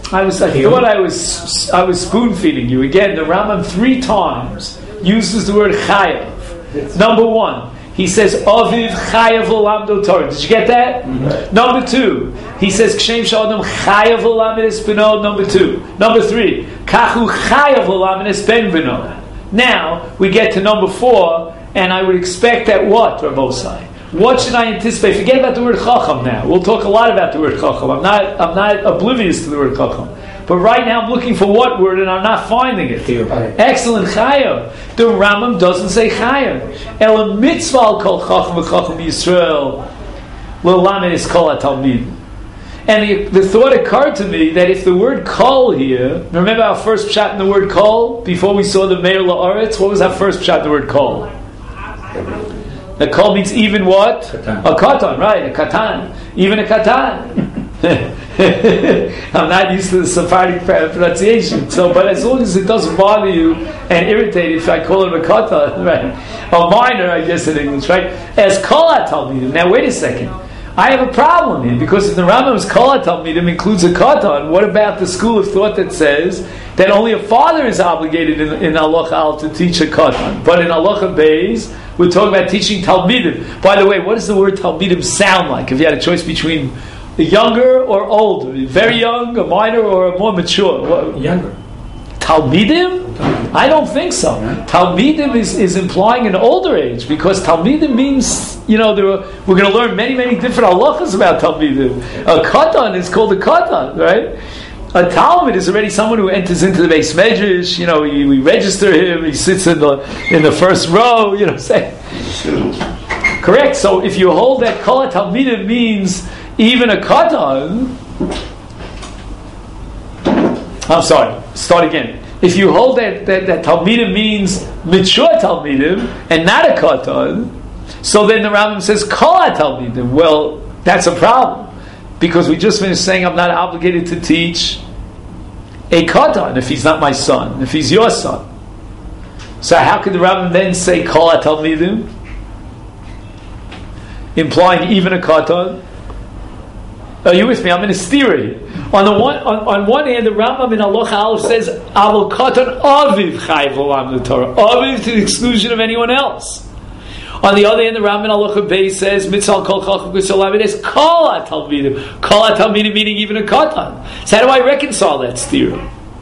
spoon feeding you. Again, the Rambam 3 times uses the word chayav. Number 1, he says aviv chayav l'lamdo Torah. Did you get that? Right. Number 2, he says kshem sh'adam chayav l'lamed es beno. Number 2. Number 3, kachu chayav l'lamed es ben beno. Now we get to number 4, and I would expect that what, Rabosai? What should I anticipate? Forget about the word chacham now. We'll talk a lot about the word chacham. I'm not oblivious to the word chacham. But right now I'm looking for what word, and I'm not finding it. Excellent, chayav. The Rambam doesn't say chayav. El mitzvah al kol chacham v'chacham Yisrael l'lamed is kol hatalmid. And the thought occurred to me that if the word kol here, remember our first pshat in the word kol before we saw the Meir La'aretz? What was our first pshat in the word kol? The kol means even what? Katan. A katan, right? A katan, even a katan. I'm not used to the Sephardic pronunciation, so but as long as it doesn't bother you and irritate you, if I call it a katan, right? A minor, I guess in English, right? As kol hatalmidim. Now wait a second. I have a problem here, because if the Rambam's kol hatalmidim includes a katan, what about the school of thought that says that only a father is obligated in halacha al to teach a katan, but in halacha beis we're talking about teaching talmidim. By the way, what does the word talmidim sound like? If you had a choice between a younger or older, very young, a minor, or a more mature, Younger. Talmidim? I don't think so. Talmidim is implying an older age, because Talmidim means, we're going to learn many, many different halachas about Talmidim. A katan is called a katan, right? A Talmud is already someone who enters into the Beis Medrash. We register him. He sits in the first row. Say correct. So if you hold that kol Talmidim means even a katan, I'm sorry. Start again. If you hold that Talmidim means mature Talmidim and not a katan, so then the Rambam says kol Talmidim. Well, that's a problem, because we just finished saying I'm not obligated to teach a katan if he's not my son, if he's your son. So how could the Rambam then say kol Talmidim, implying even a katan? Are you with me? I'm in a theory. On one hand, the Rambam in Halacha Aleph says Avol Katan Aviv Chayv Olam the Torah, Aviv to the exclusion of anyone else. On the other hand, the Rambam in Halacha Beis says Mitzal Kol Chacham Kusalav. It is Kol HaTalmidim. Kol HaTalmidim meaning even a katan. So how do I reconcile that theory?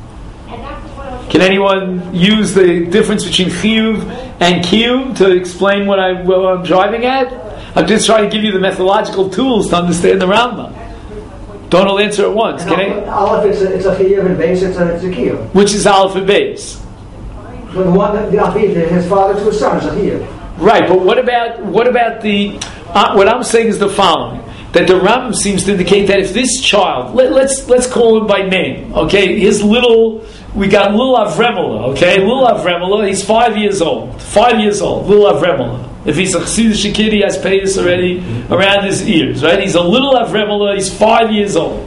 Can anyone use the difference between chiyuv and kiyum to explain what I'm driving at? I'm just trying to give you the methodological tools to understand the Rambam. Don't all answer at once. Can I? Aleph, it's a chiyuv, and base, it's a kiyuv. Which is Aleph and base? But his father to his son is a chiyuv. Right, but what about the? What I'm saying is the following: that the Rambam seems to indicate that if this child, let's call him by name, okay, we got little Avremela, okay, little Avremela, he's 5 years old, little Avremela. If he's a Chassidish kid, he has payas already around his ears, right? He's a little Avremela, he's 5 years old.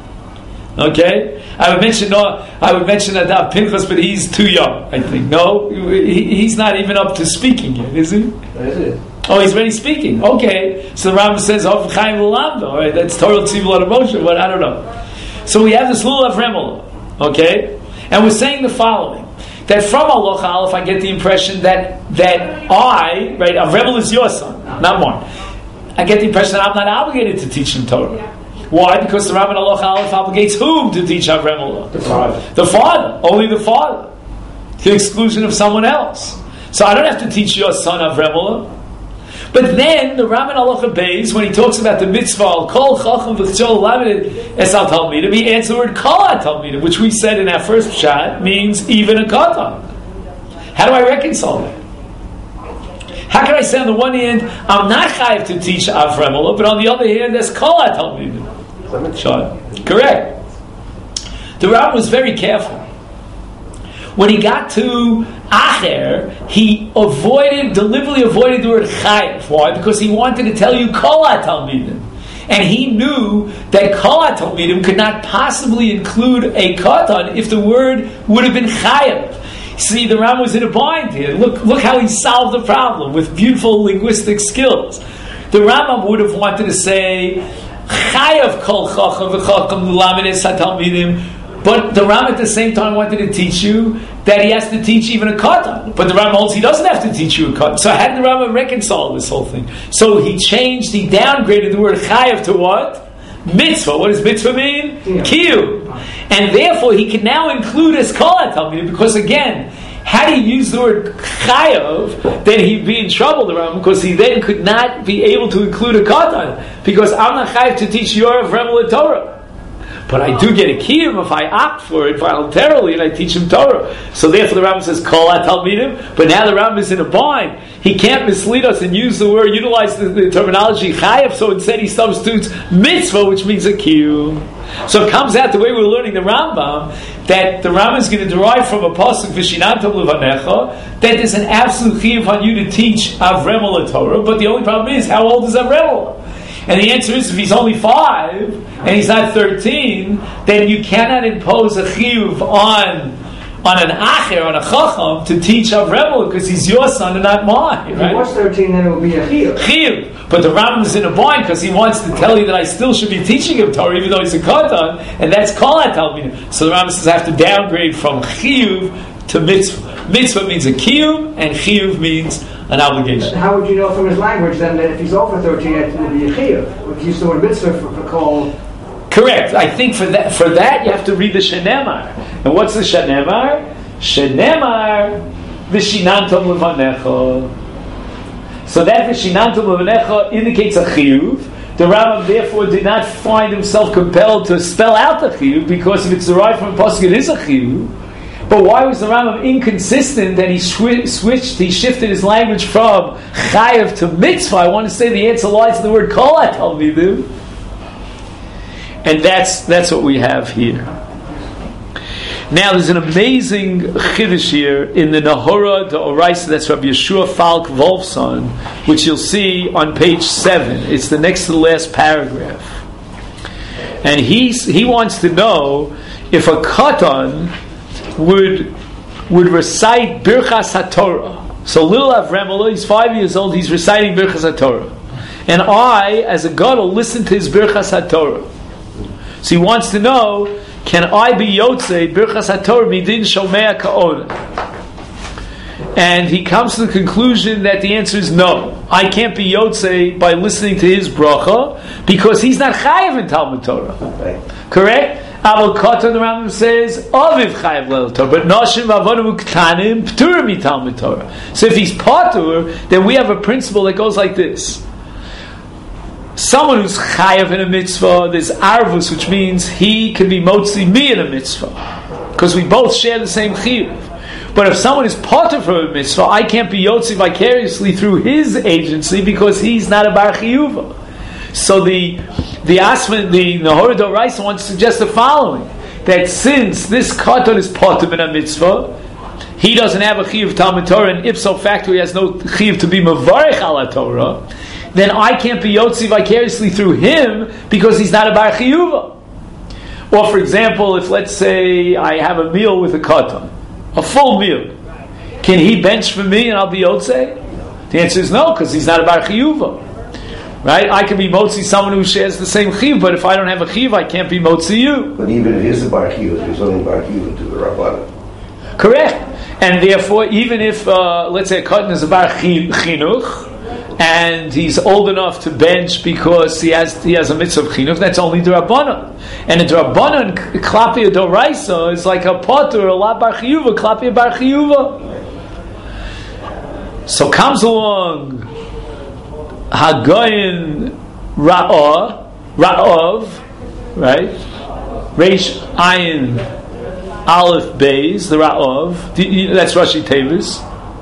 Okay? I would mention Nadav Pinchas, but he's too young, I think. No? He's not even up to speaking yet, is he? That's it. Oh, he's already speaking. Okay. So the Rambam says, Chaim L'Lamdo, right? That's Torah Tzivul Moshe, but I don't know. So we have this little Avremela, okay? And we're saying the following. That from Halacha Aleph, I get the impression that I, right, Avremel is your son, not mine. I get the impression that I'm not obligated to teach him Torah. Why? Because the Rambam Halacha Aleph obligates whom to teach Avremel? The father. The father. Only the father. To the exclusion of someone else. So I don't have to teach your son Avremel. But then the Rambam Halacha Beis, when he talks about the mitzvah, Kol Chacham V'Tzol Lamed Es Al Talmidim, he answers the word Kol Talmidim, which we said in our first pshat means even a katan. How do I reconcile that? How can I say on the one hand I'm not chayav to teach Avremel, but on the other hand there's Kol Talmidim? Correct. The Rambam was very careful. When he got to Acher, he deliberately avoided the word chayav. Why? Because he wanted to tell you kol talmidim, and he knew that kol talmidim could not possibly include a katan if the word would have been chayav. See, the Rambam was in a bind here. Look how he solved the problem with beautiful linguistic skills. The Rambam would have wanted to say, Chayav kol chacham v'chacham l'lamed es hatalmidim, but the Rambam at the same time wanted to teach you that he has to teach even a katan. But the Rambam holds he doesn't have to teach you a katan. So how did the Rambam reconcile this whole thing? So he downgraded the word chayav to what? Mitzvah. What does mitzvah mean? Kiyum. And therefore he can now include as kol hatalmidim, because again, had he used the word chayav, then he'd be in trouble, the Rambam, because he then could not be able to include a katan, because I'm not chayav to teach Yorav Remel Torah. But I do get a kiyum if I opt for it voluntarily and I teach him Torah. So therefore the Rambam says, Kol HaTalmidim. But now the Rambam is in a bind. He can't mislead us and use the word, utilize the terminology chayav, so instead he substitutes mitzvah, which means a kiyum. So it comes out the way we're learning the Rambam, that the Rambam is going to derive from a pasuk, V'shinantam levanecha, that there's an absolute chiyuv on you to teach Avremel Torah, but the only problem is, how old is Avremel? And the answer is, if he's only 5 and he's not 13, then you cannot impose a chiyuv on an acher, on a chacham, to teach Avremel, because he's your son and not mine. Right? If he was 13, then it would be a chiyuv. Chiyuv. But the Rambam is in a bind because he wants to tell you that I still should be teaching him Torah, even though he's a katan, and that's kol hatalmidim. So the Rambam says I have to downgrade from chiyuv to mitzvah. Mitzvah means a kiyuv, and chiyuv means an obligation. How would you know from his language then that if he's over 13, it would be a chiyuv? If you use the word mitzvah for kol. Correct. I think for that you have to read the Shenemar. And what's the Shenemar? Shenemar v'shinantam levanecha. So that v'shinantam levanecha indicates a chiyuv. The Rambam therefore did not find himself compelled to spell out the chiyuv, because if it's derived from a pasuk, it is a chiyuv. But why was the Rambam inconsistent and he shifted his language from chayav to mitzvah? I want to say the answer lies in the word kol hatalmidim. And that's what we have here. Now there's an amazing chiddush here in the Nahora D'Oraisa, that's Rabbi Yeshua Falk Wolfson, which you'll see on page 7. It's the next to the last paragraph. And he wants to know if a katan would recite Birchas HaTorah. So little Avremel, he's 5 years old, he's reciting Birchas HaTorah. And I, as a gadol, listen to his Birchas HaTorah. So he wants to know, can I be Yotzei Birchas HaTorah midin shomea ka'odah? And he comes to the conclusion that the answer is no. I can't be Yotzei by listening to his bracha, because he's not chayav in Talmud Torah. Right. Correct? Aval Katan, the Rambam says, Aviv chayav leil Torah, but Nashim v'avonim uktanim p'turim mi Talmud Torah. So if he's patur, then we have a principle that goes like this. Someone who's chayav in a mitzvah, there's arvus, which means he can be motzi me in a mitzvah, because we both share the same chiyuv. But if someone is patur from a mitzvah, I can't be yotzi vicariously through his agency, because he's not a bar chiyuva. So the Nahora D'Oraisa wants to suggest the following: that since this katan is patur in a mitzvah, he doesn't have a chiyuv Talmud Torah, and ipso facto he has no chiyuv to be mevarech ala Torah, then I can't be yotzi vicariously through him, because he's not a bar chiyuva. Or for example, if let's say I have a meal with a katan, a full meal, can he bench for me and I'll be yotzei? The answer is no, because he's not a bar chiyuva. Right? I can be motzi someone who shares the same chiyuv, but if I don't have a chiyuv, I can't be motzi you. But even if he is a bar chiyuv, he's only bar chiyuv to the Rabbanan. Correct. And therefore, even if, let's say a katan is a bar chinuch, and he's old enough to bench because he has a mitzvah of chinuch, that's only D'Rabbanan. And a D'Rabbanan, Klapia D'Oraisa, is like a potter, a la bar chiyuva, Klapia bar chiyuva. So comes along Hagoyin Ra'ov, right? Reish Ayin Aleph Beis, the Ra'ov, that's Rashi Tevis.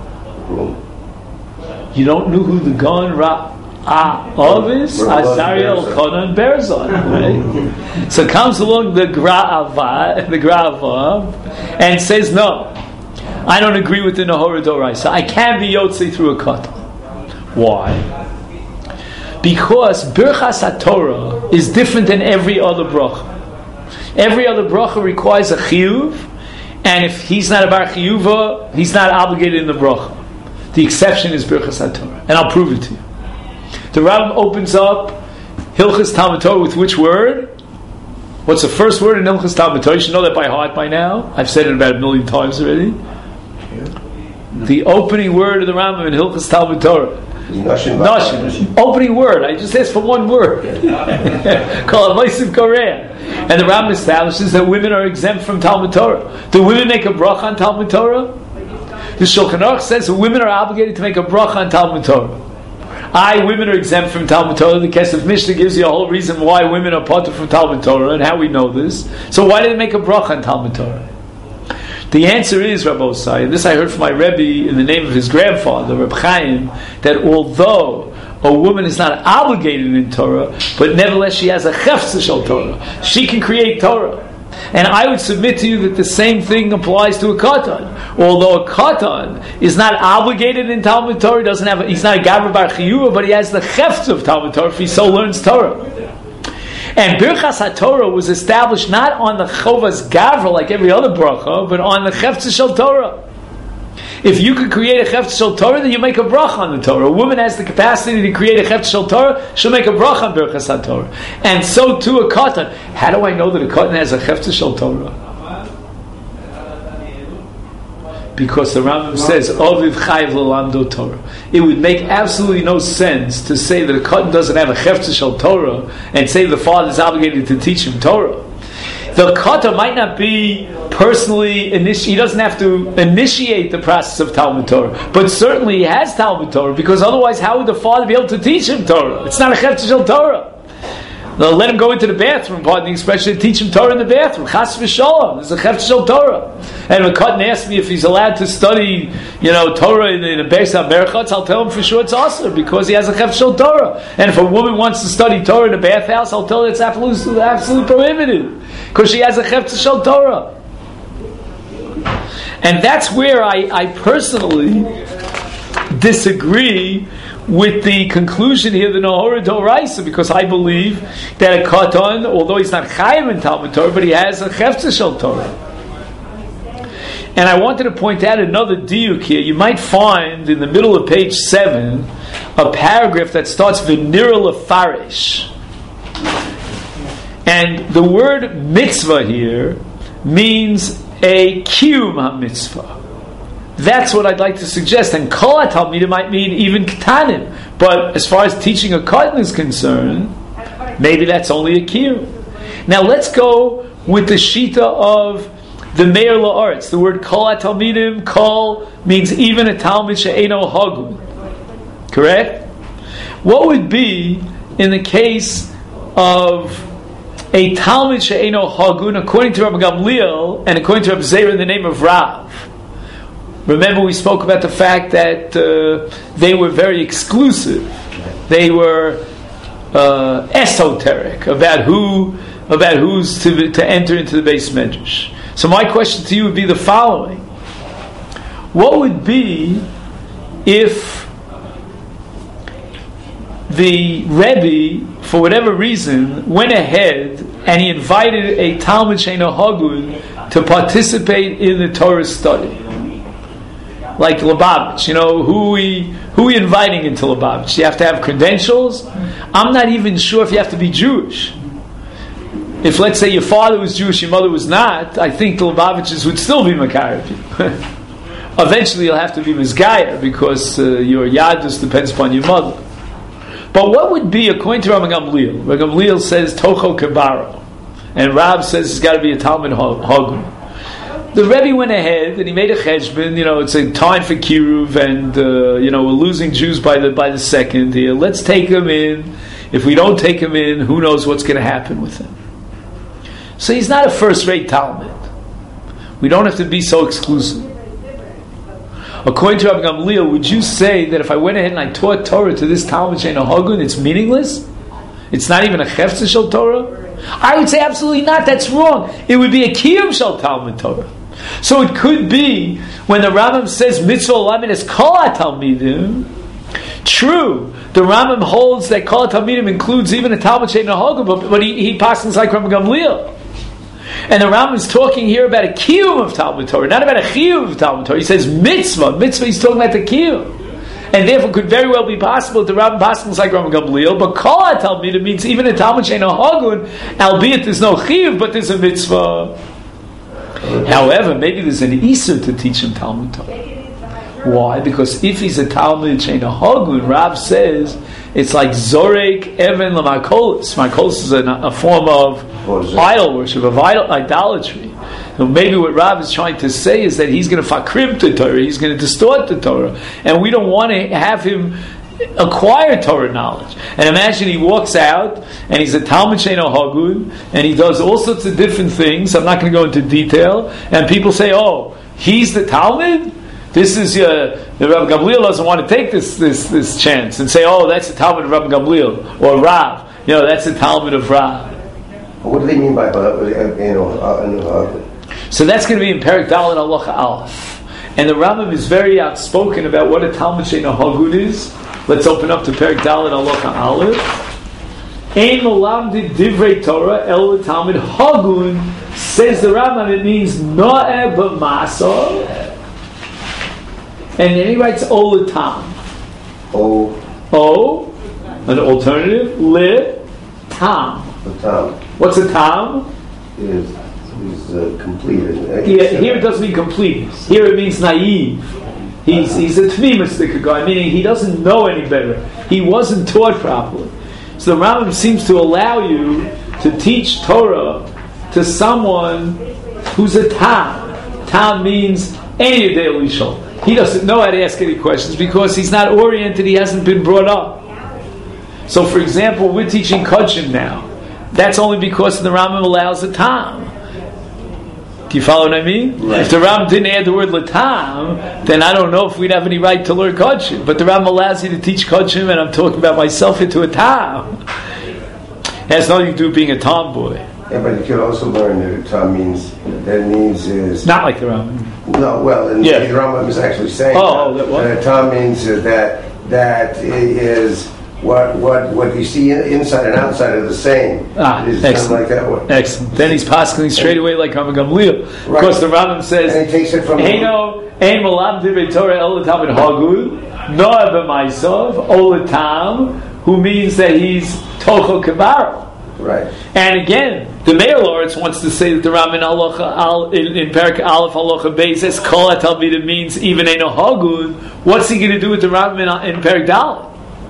You don't know who the Gon Ra'ov is? Azariel Chonan Berzon, right? So comes along the Gra'ava, and says, no, I don't agree with the Nahora D'Oraisa. I can't be Yotzei through a katan. Why? Because Birchas HaTorah is different than every other bracha. Every other bracha requires a chiyuv, And if he's not a bar chiyuva, he's not obligated in the bracha. The exception is Birchas HaTorah. And I'll prove it to you. The Rambam opens up Hilchas Talmud Torah with which word? What's the first word in Hilchas Talmud Torah? You should know that by heart by now. I've said it about 1,000,000 times already. The opening word of the Rambam in Hilchas Talmud Torah. Nashin. Opening word. I just asked for one word. Called Moisiv Korea. And the Rambam establishes that women are exempt from Talmud Torah. Do women make a bracha on Talmud Torah? The Shulchan Aruch says that women are obligated to make a bracha on Talmud Torah. Women are exempt from Talmud Torah. The Kesef Mishnah gives you a whole reason why women are parted from Talmud Torah and how we know this. So why did they make a bracha on Talmud Torah? The answer is, Rabbi Osai, and this I heard from my Rebbe in the name of his grandfather, Reb Chaim, that although a woman is not obligated in Torah, but nevertheless she has a chefza shel Torah. She can create Torah. And I would submit to you that the same thing applies to a katan. Although a katan is not obligated in Talmud Torah, he's not a Gavra Bar Chiyuva, but he has the chefz of Talmud Torah if he so learns Torah. And Birchas HaTorah was established not on the Chovas Gavra like every other bracha, but on the chefz shel Torah. If you could create a chefz shel Torah, then you make a bracha on the Torah. A woman has the capacity to create a chefz shel Torah, she'll make a bracha on Birchas HaTorah. And so too a katan. How do I know that a katan has a chefz shel Torah? Because the Rambam says, Oviv chayv l'lamdo Torah. It would make absolutely no sense to say that a katan doesn't have a chefz shel Torah and say the father is obligated to teach him Torah. The katan might not be personally he doesn't have to initiate the process of Talmud Torah, but certainly he has Talmud Torah, because otherwise how would the father be able to teach him Torah? It's not a chefz shel Torah. They'll let him go into the bathroom, pardon the expression, to teach him Torah in the bathroom. Chas v'sholom. There's a chefz shel Torah. And if a katan asks me if he's allowed to study, Torah in a Beis HaMerchatz, I'll tell him for sure it's asur, because he has a chefz shel Torah. And if a woman wants to study Torah in a bathhouse, I'll tell her it's absolutely prohibited, because she has a chefz shel Torah. And that's where I personally disagree with the conclusion here, the Nahora Doraisa, because I believe that a katan, although he's not chayav in Talmud Torah, but he has a chefza shel Torah. And I wanted to point out another diuk here. You might find in the middle of page 7 a paragraph that starts v'nira lefarish. And the word mitzvah here means a kiyum ha-mitzvah. That's what I'd like to suggest. And kol ha-talmidim might mean even ketanim. But as far as teaching a katan is concerned, maybe that's only a kiyum. Now let's go with the shita of the Meir La'aretz. The word kol ha-talmidim, kol means even a talmid she'eino hagun. Correct? What would be in the case of a talmid she'eino hagun, according to Rabbi Gamliel and according to Rabbi Zera in the name of Rav? Remember, we spoke about the fact that they were very exclusive. They were esoteric about who's to enter into the Beis Medrash. So my question to you would be the following: what would be if the Rebbe, for whatever reason, went ahead and he invited a Talmid She'eino Hagun to participate in the Torah study? Like Lubavitch, who we inviting into Lubavitch? You have to have credentials. I'm not even sure if you have to be Jewish. If, let's say, your father was Jewish, your mother was not, I think the Lubavitches would still be Makariv. Eventually, you'll have to be Mizgaya, because your Yadus depends upon your mother. But what would be, according to Rabbi Gamliel? Rabbi Gamliel says Tocho Kebaro, and Rab says it's got to be a Talmid Hagun. The Rebbe went ahead and he made a cheshbon. It's a time for kiruv, and we're losing Jews by the second here. Let's take him in. If we don't take him in, who knows what's going to happen with him? So he's not a first-rate Talmud. We don't have to be so exclusive. According to Rabbi Gamliel, would you say that if I went ahead and I taught Torah to this Talmud She'eino Hagun, it's meaningless? It's not even a chefza shel Torah? I would say absolutely not. That's wrong. It would be a kiyum shel Talmud Torah. So it could be when the Rambam says mitzvah lamed is kol ha-talmidim. True, the Rambam holds that kol ha-talmidim includes even a Talmud She'eino Hagun, but he passes like Rabbi Gamliel. And the Rambam is talking here about a kiyum of Talmud Torah, not about a chiyuv of Talmud Torah. He says mitzvah. Mitzvah, he's talking about the kiyum. And therefore could very well be possible that the Rambam possible is like Rambam Gamliel, but kol ha-talmidim means even a Talmud she'eino hagun, albeit there's no chiyuv, but there's a mitzvah. However, maybe there's an isur to teach him Talmud Torah. Why? Because if he's a Talmud she'eino hagun, Rav says it's like zorek even l'markolis. Markolis is a form of idol worship, of idolatry. So maybe what Rav is trying to say is that he's going to fakrim the Torah, he's going to distort the Torah, and we don't want to have him acquire Torah knowledge. And imagine he walks out and he's a Talmud she'eino hagun and he does all sorts of different things. I'm not going to go into detail. And people say, "Oh, he's the Talmud." This is the Rabbi Gamliel doesn't want to take this chance and say, "Oh, that's the Talmud of Rabbi Gamliel," or Rav. That's the Talmud of Rav. What do they mean by So that's going to be in Perek Dalet Halacha Aleph. And the Rambam is very outspoken about what a Talmud she'eino hagun is. Let's open up to Perek Dalet Halacha Aleph. Ein melamdid divrei Torah el Talmud hagun, says the Rambam, it means no'eh b'masa. And then he writes o l'tam. O, an alternative, li-tam. What's a tam? Is complete. Here it doesn't mean complete. Here it means naive. He's a tmimistic guy, meaning he doesn't know any better. He wasn't taught properly. So the Rambam seems to allow you to teach Torah to someone who's a tam. Tam means any day lishol. He doesn't know how to ask any questions because he's not oriented. He hasn't been brought up. So, for example, we're teaching Kodshim now. That's only because the Rambam allows a tam. Do you follow what I mean? Right. If the Rambam didn't add the word latam, then I don't know if we'd have any right to learn Kodshim. But the Rambam allows you to teach Kodshim, and I'm talking about myself into a tam. It has nothing to do with being a tomboy. Yeah, but you can also learn that a tam means is not like the Rambam. No, well, the Rambam is actually saying that a tam means that is what you see inside and outside are the same. It's excellent. Like that one. Excellent. Then he's passing straight away like Rambam Gamliel. Right. Of course, the Rambam says, and he takes it from Ein malam divrei Torah el Talmud hagun no'eh b'maisav olatam, who means that he's tochel kabara. Right. And again, the Meir Loritz wants to say that the Rambam in Perek Aleph Halacha Beis says Kol HaTalmidim means even Eino Hagun. What's he going to do with the Rambam in Perek Dalet?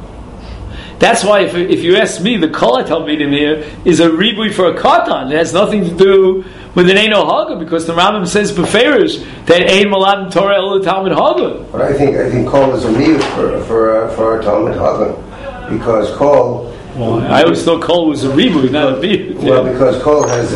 That's why if you ask me, the Kol HaTalmidim here is a ribui for a katan. It has nothing to do with an Eino Hagun because the Rambam says beferish that Ein Malam Torah El Talmud Hagun. But I think Kol is a miyut for a Talmud Hagun because Kol. Well, I always thought Kol was a ribui, not a miyut. Well, because Kol has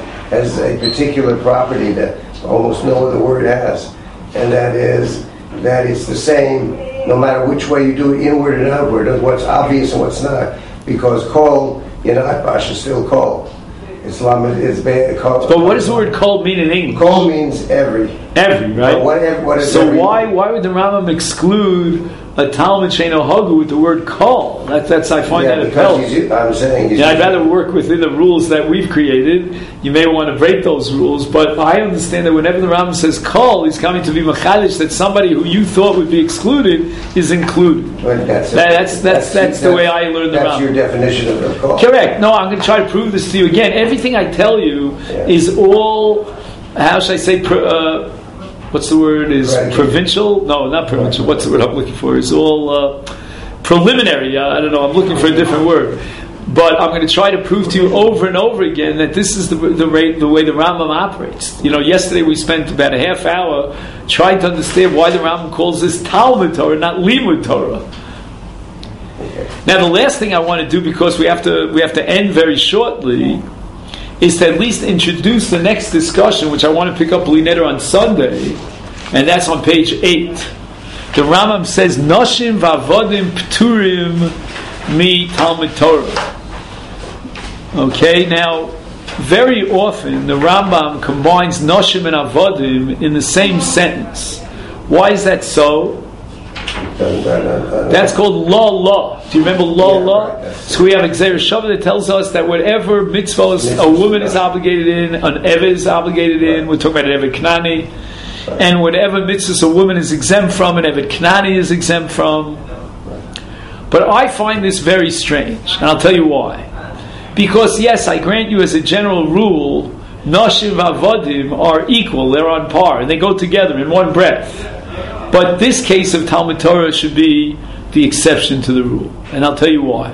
a particular property that almost no other word has, and that is that it's the same no matter which way you do it, inward and outward, what's obvious and what's not. Because Kol in Atbash is still Kol. It's Kol. But what does the word Kol mean in English? Kol means every. Every, right? What is so every? Why would the Rambam exclude a Talmud she'eino hagun with the word Kol? That's I find that appealing. I'm saying. I'd rather work within the rules that we've created. You may want to break those rules, but I understand that whenever the Rambam says Kol, he's coming to be machalish that somebody who you thought would be excluded is included. That's the way I learned the Rambam. That's your definition of Kol. Correct. No, I'm going to try to prove this to you again. Everything I tell you is all. How should I say? What's the word? Is provincial? No, not provincial. What's the word I'm looking for? Is all preliminary. I don't know. I'm looking for a different word. But I'm going to try to prove to you over and over again that this is the way the Rambam operates. Yesterday we spent about a half hour trying to understand why the Rambam calls this Talmud Torah, not Limud Torah. Now, the last thing I want to do, because we have to end very shortly, is to at least introduce the next discussion, which I want to pick up later on Sunday, and that's on page 8. The Rambam says, Noshim v'avodim p'turim mi Talmud Torah. Okay, now, very often the Rambam combines Noshim and Avodim in the same sentence. Why is that so? That's called law. Do you remember law? Right, So we have Gzeira Shava that tells us that whatever mitzvahs a woman is obligated in, an Eved is obligated in, we're talking about an Eved Knani, and whatever mitzvahs a woman is exempt from, an Eved Knani is exempt from. But I find this very strange, and I'll tell you why. Because yes, I grant you as a general rule, Nashim Avodim are equal, they're on par, and they go together in one breath. But this case of Talmud Torah should be the exception to the rule. And I'll tell you why.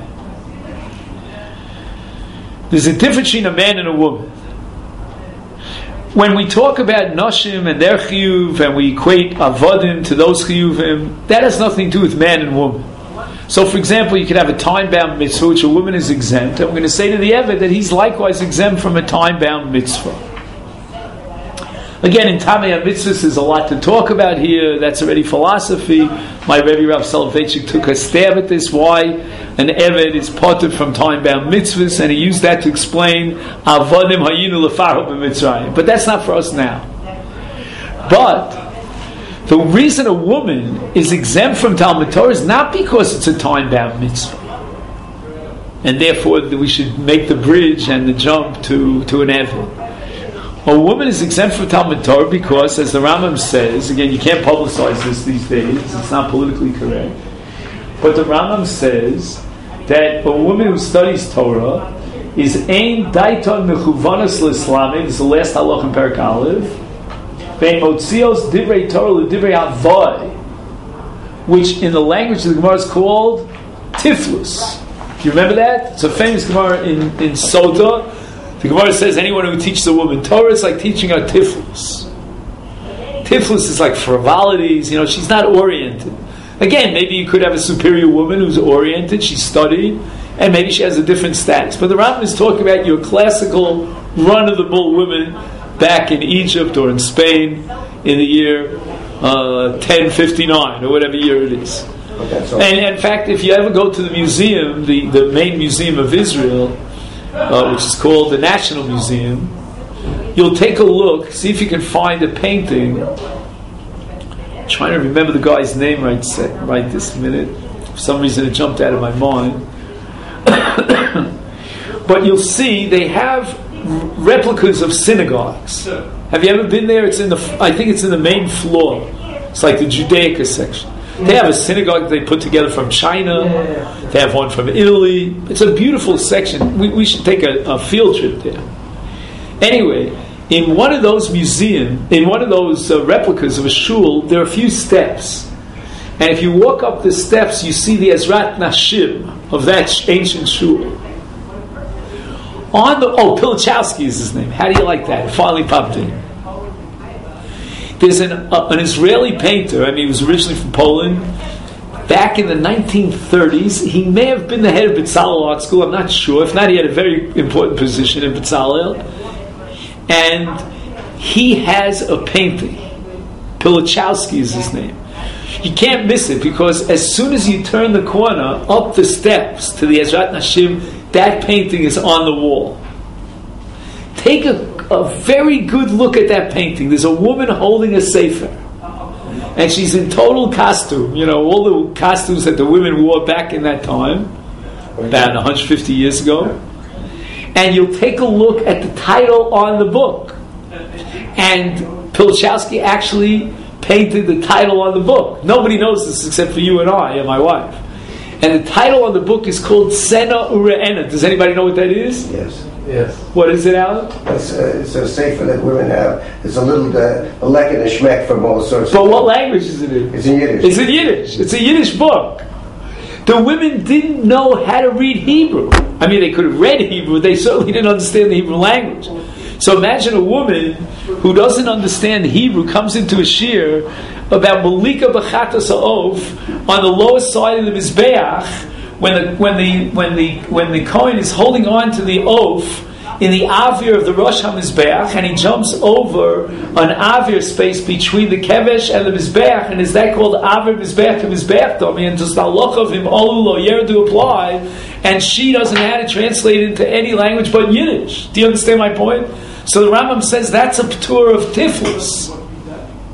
There's a difference between a man and a woman. When we talk about Nashim and their chiyuv, and we equate Avodim to those chiyuvim, that has nothing to do with man and woman. So, for example, you could have a time-bound mitzvah, which a woman is exempt. I'm going to say to the Eved that he's likewise exempt from a time-bound mitzvah. Again, in Tamei HaMitzvahs, there's a lot to talk about here. That's already philosophy. My Rebbe Rav Soloveitchik took a stab at this, why an Eved is parted from time-bound mitzvahs, and he used that to explain Avodim Hayinu Lefaru b'Mitzrayim. But that's not for us now. But the reason a woman is exempt from Talmud Torah is not because it's a time-bound mitzvah, and therefore we should make the bridge and the jump to an Eved. A woman is exempt from Talmud Torah because, as the Rambam says, again, you can't publicize this these days, it's not politically correct, but the Rambam says that a woman who studies Torah is ein daiton mechuvanas l'Islamim, this is the last halach in Perek Aleph, vein motzios divrei Torah l'divrei avai, which in the language of the Gemara is called tiflus. Do you remember that? It's a famous Gemara in Sota. The Gemara says anyone who teaches a woman Torah is like teaching her tiflus. Tiflus is like frivolities, she's not oriented. Again, maybe you could have a superior woman who's oriented, she's studied, and maybe she has a different status. But the Rambam is talking about your classical run-of-the-mill woman back in Egypt or in Spain in the year 1059 or whatever year it is. And in fact, if you ever go to the museum, the main museum of Israel, which is called the National Museum, you'll take a look, see if you can find a painting. I'm trying to remember the guy's name right this minute. For some reason it jumped out of my mind. But you'll see they have replicas of synagogues. Have you ever been there? I think it's in the main floor. It's like the Judaica section. They have a synagogue they put together from China. They have one from Italy. It's a beautiful section. We should take a field trip there. Anyway, in one of those replicas of a shul, there are a few steps. And if you walk up the steps, you see the Ezrat Nashim of that ancient shul. Pilichowski is his name. How do you like that? It finally popped in. There's an Israeli painter, he was originally from Poland. Back in the 1930s, he may have been the head of Bezalel Art School, I'm not sure. If not, he had a very important position in Bezalel. And he has a painting. Pilichowski is his name. You can't miss it, because as soon as you turn the corner, up the steps to the Ezrat Nashim, that painting is on the wall. Take a very good look at that painting. There's a woman holding a sefer, and she's in total costume. All the costumes that the women wore back in that time, about 150 years ago. And you'll take a look at the title on the book. And Pilichowski actually painted the title on the book. Nobody knows this except for you and I and my wife. And the title on the book is called Sena Ure'ena. Does anybody know what that is? Yes. What is it, Alan? It's a sefer that women have. It's a little a lek and a shmek from all sorts. But what language is it in? It's in Yiddish. It's in Yiddish. It's a Yiddish book. The women didn't know how to read Hebrew. They could have read Hebrew. They certainly didn't understand the Hebrew language. So imagine a woman who doesn't understand Hebrew comes into a shir about Malika B'chatas Ha'of on the lowest side of the Mizbeach when the Kohen is holding on to the oaf in the avir of the Rosh HaMizbeach, and he jumps over an avir space between the kevesh and the Mizbeach, and is that called avir Mizbeach to Mizbeach Domi, and does the halach of him olu lo yerdu apply, and she doesn't know how to translate it into any language but Yiddish. Do you understand my point? So the Rambam says that's a p'tur of tiflus.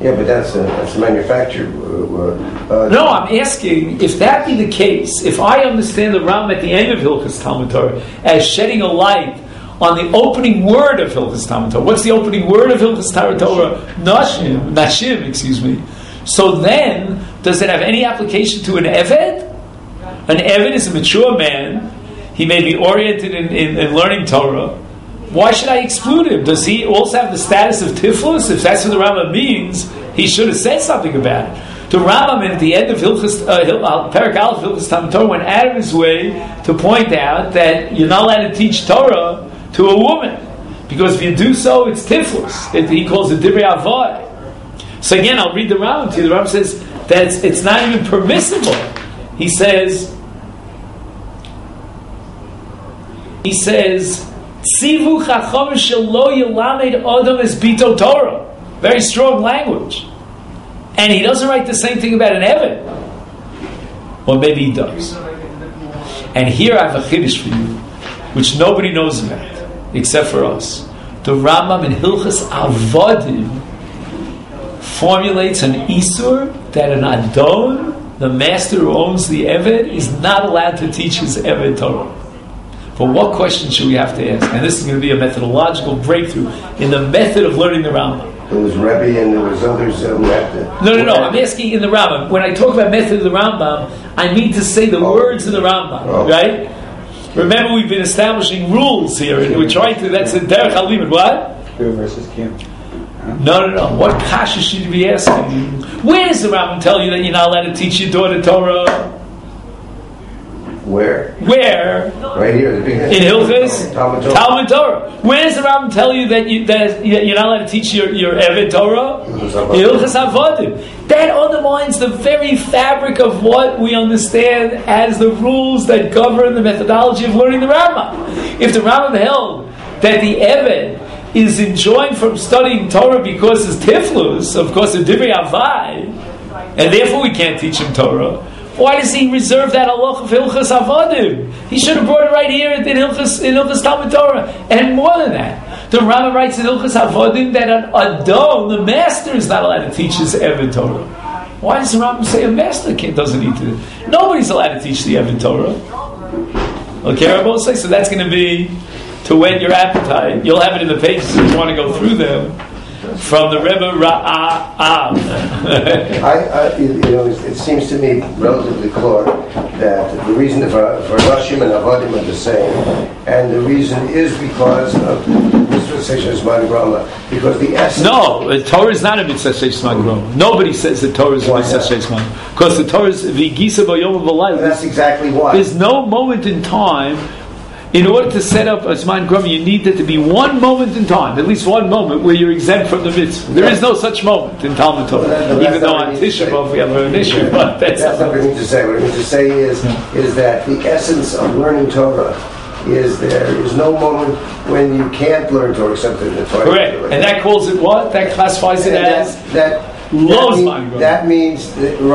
Yeah, but that's a manufactured. No, I'm asking, if that be the case, if I understand the Ram at the end of Hilchos Talmud Torah as shedding a light on the opening word of Hilchos Talmud Torah. What's the opening word of Hilchos Talmud Torah? Nashim, excuse me. So then, does it have any application to an Eved? An Eved is a mature man. He may be oriented in learning Torah. Why should I exclude him? Does he also have the status of Tiflus? If that's what the Rambam means, he should have said something about it. The Rambam at the end of Perek Aleph Hilchos Talmud Torah went out of his way to point out that you're not allowed to teach Torah to a woman, because if you do so, it's Tiflus. He calls it Divrei Avodah. So again, I'll read the Rambam to you. The Rambam says that it's not even permissible. He says, Tzivu chacham shelo yelamed adam es bito Torah. Very strong language. And he doesn't write the same thing about an Eved. Or maybe he does. And here I have a chiddush for you, which nobody knows about, except for us. The Rambam in Hilchos Avodim formulates an isur that an adon, the master who owns the Eved, is not allowed to teach his Eved Torah. But what question should we have to ask? And this is going to be a methodological breakthrough in the method of learning the Rambam. There was Rebbe and there was others who had to... No. I'm asking in the Rambam. When I talk about method of the Rambam, I mean to say the words of the Rambam, right? Remember, we've been establishing rules here, and we're trying to... That's a derech halimud. What? Who versus Kim? No. What kasha should you be asking? Where does the Rambam tell you that you're not allowed to teach your daughter Torah? Where? Right here at the beginning. In Hilchos Talmud Torah. Where does the Rambam tell you that you're not allowed to teach your Eved Torah? In Hilchos Avodim. That undermines the very fabric of what we understand as the rules that govern the methodology of learning the Rambam. If the Rambam held that the Eved is enjoined from studying Torah because it's tiflus, of course, it's divrei avai, and therefore we can't teach him Torah, why does he reserve that halacha of Hilchos Avodim? He should have brought it right here in Hilchos Talmud Torah. And more than that, the Rambam writes in Hilchos Avodim that an adon, the master, is not allowed to teach his Eved Torah. Why does the Rambam say a master doesn't need to? Nobody's allowed to teach the Eved Torah. Okay, Rabbi say, so that's going to be to whet your appetite. You'll have it in the pages if you want to go through them. From the Rebbe Ra'ah. It seems to me relatively clear that the reason for Nashim and Avodim are the same, and the reason is because of Mitzvah Seishes Magrama, because the essence... No, Torah is not a Mitzvah Seishes Magrama. Nobody says that Torah is a Mitzvah Seishes Magrama. Because the Torah is V'gisa B'yom V'layl. That's exactly why. There's no moment in time. In order to set up a Zman Grama, you need there to be one moment in time, at least one moment, where you're exempt from the mitzvah. There is no such moment in Talmud Torah. Even though on Tisha B'Av we have an issue, but that's not what I mean to say. What I mean to say is that the essence of learning Torah is there is no moment when you can't learn Torah except in the Torah. Correct. And that calls it what? That classifies it as low Zman Grama. That means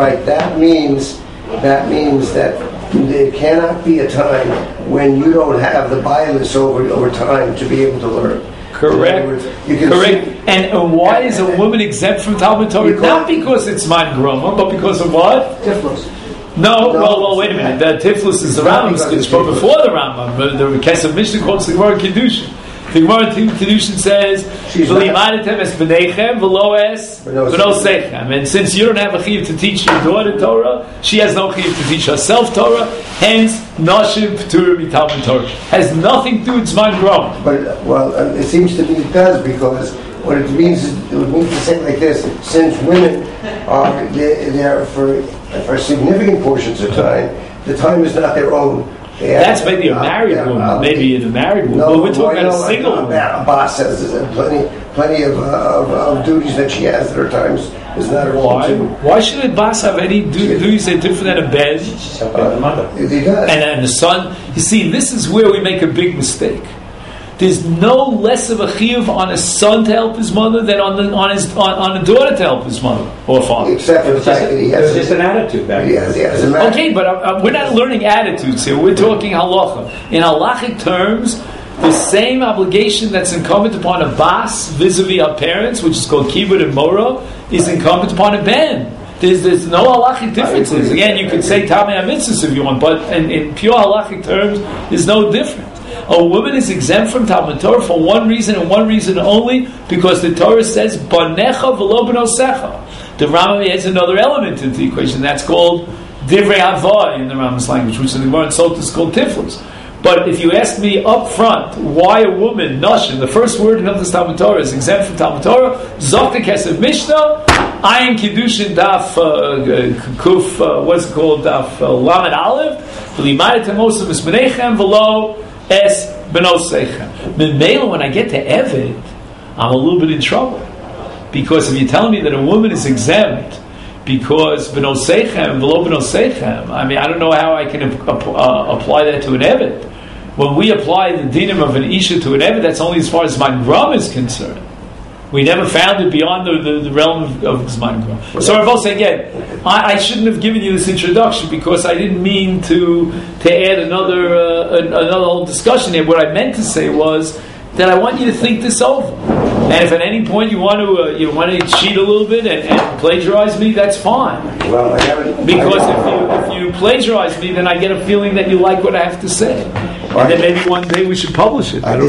that there cannot be a time when you don't have the bias over time to be able to learn. Correct. Correct. And why is a woman exempt from Talmud Torah? Not because it's Zman Grama, but because of what? Tiflus. No, well, wait a minute. The Tiflus is the Rambam's Kiddush, but before the Rambam, the Kesef Mishnah quotes the Gemara Kiddushin. The Gemara Kiddushin says, "V'limadetem es b'neichem v'lo es v'no seichem." And since you don't have a chiyuv to teach your daughter Torah, she has no chiyuv to teach herself Torah. Hence, Nashim P'turim Mitalmud Torah has nothing to do with Zman Grama. But it seems to me it does, because what it means to say like this: since women are there for significant portions of time, the time is not their own. That's maybe a married woman. Maybe in a married woman. No, but we're talking about a single woman. A boss has plenty of duties that she has at her times. Is not her own. Why should a boss have any duties that are different than a bed? He does. And the son. You see, this is where we make a big mistake. There's no less of a chiyuv on a son to help his mother than on a daughter to help his mother or father. Except for the fact that he has just an attitude back there. Okay, but we're not learning attitudes here. We're talking halacha. In halachic terms, the same obligation that's incumbent upon a bas vis-a-vis our parents, which is called kibbud and mora, is incumbent upon a ben. There's no halachic differences. Again, you could say Tamei HaMitzvahs if you want, but in pure halachic terms, there's no difference. A woman is exempt from Talmud Torah for one reason and one reason only, because the Torah says Banecha v'lo b'nosecha. The Rambam adds another element into the equation. That's called Divrei Hava in the Rambam's language, which in the Gemara and Sota is called Tiflis. But if you ask me up front why a woman, Nashim, the first word in the Talmud Torah is exempt from Talmud Torah, Zokta Kesef Mishnah, Ayin Kiddushin Daf Kuf, what's it called, Daf Lamed Aleph, V'limadet Moshe Mismenechem V'lo Es Benosechem. Memela, when I get to Evid, I'm a little bit in trouble. Because if you're telling me that a woman is exempt because Benosechem V'lo Benosechem, I mean, I don't know how I can apply that to an Evid. When we apply the dinim of an Isha to an Evid, that's only as far as Zman Gram is concerned. We never found it beyond the realm of Zman Gram. So I will say again, I shouldn't have given you this introduction because I didn't mean to add another whole discussion here. What I meant to say was that I want you to think this over. And if at any point you want to cheat a little bit and plagiarize me, that's fine. Well, I haven't. Because if you plagiarize me, then I get a feeling that you like what I have to say. And then maybe one day we should publish it.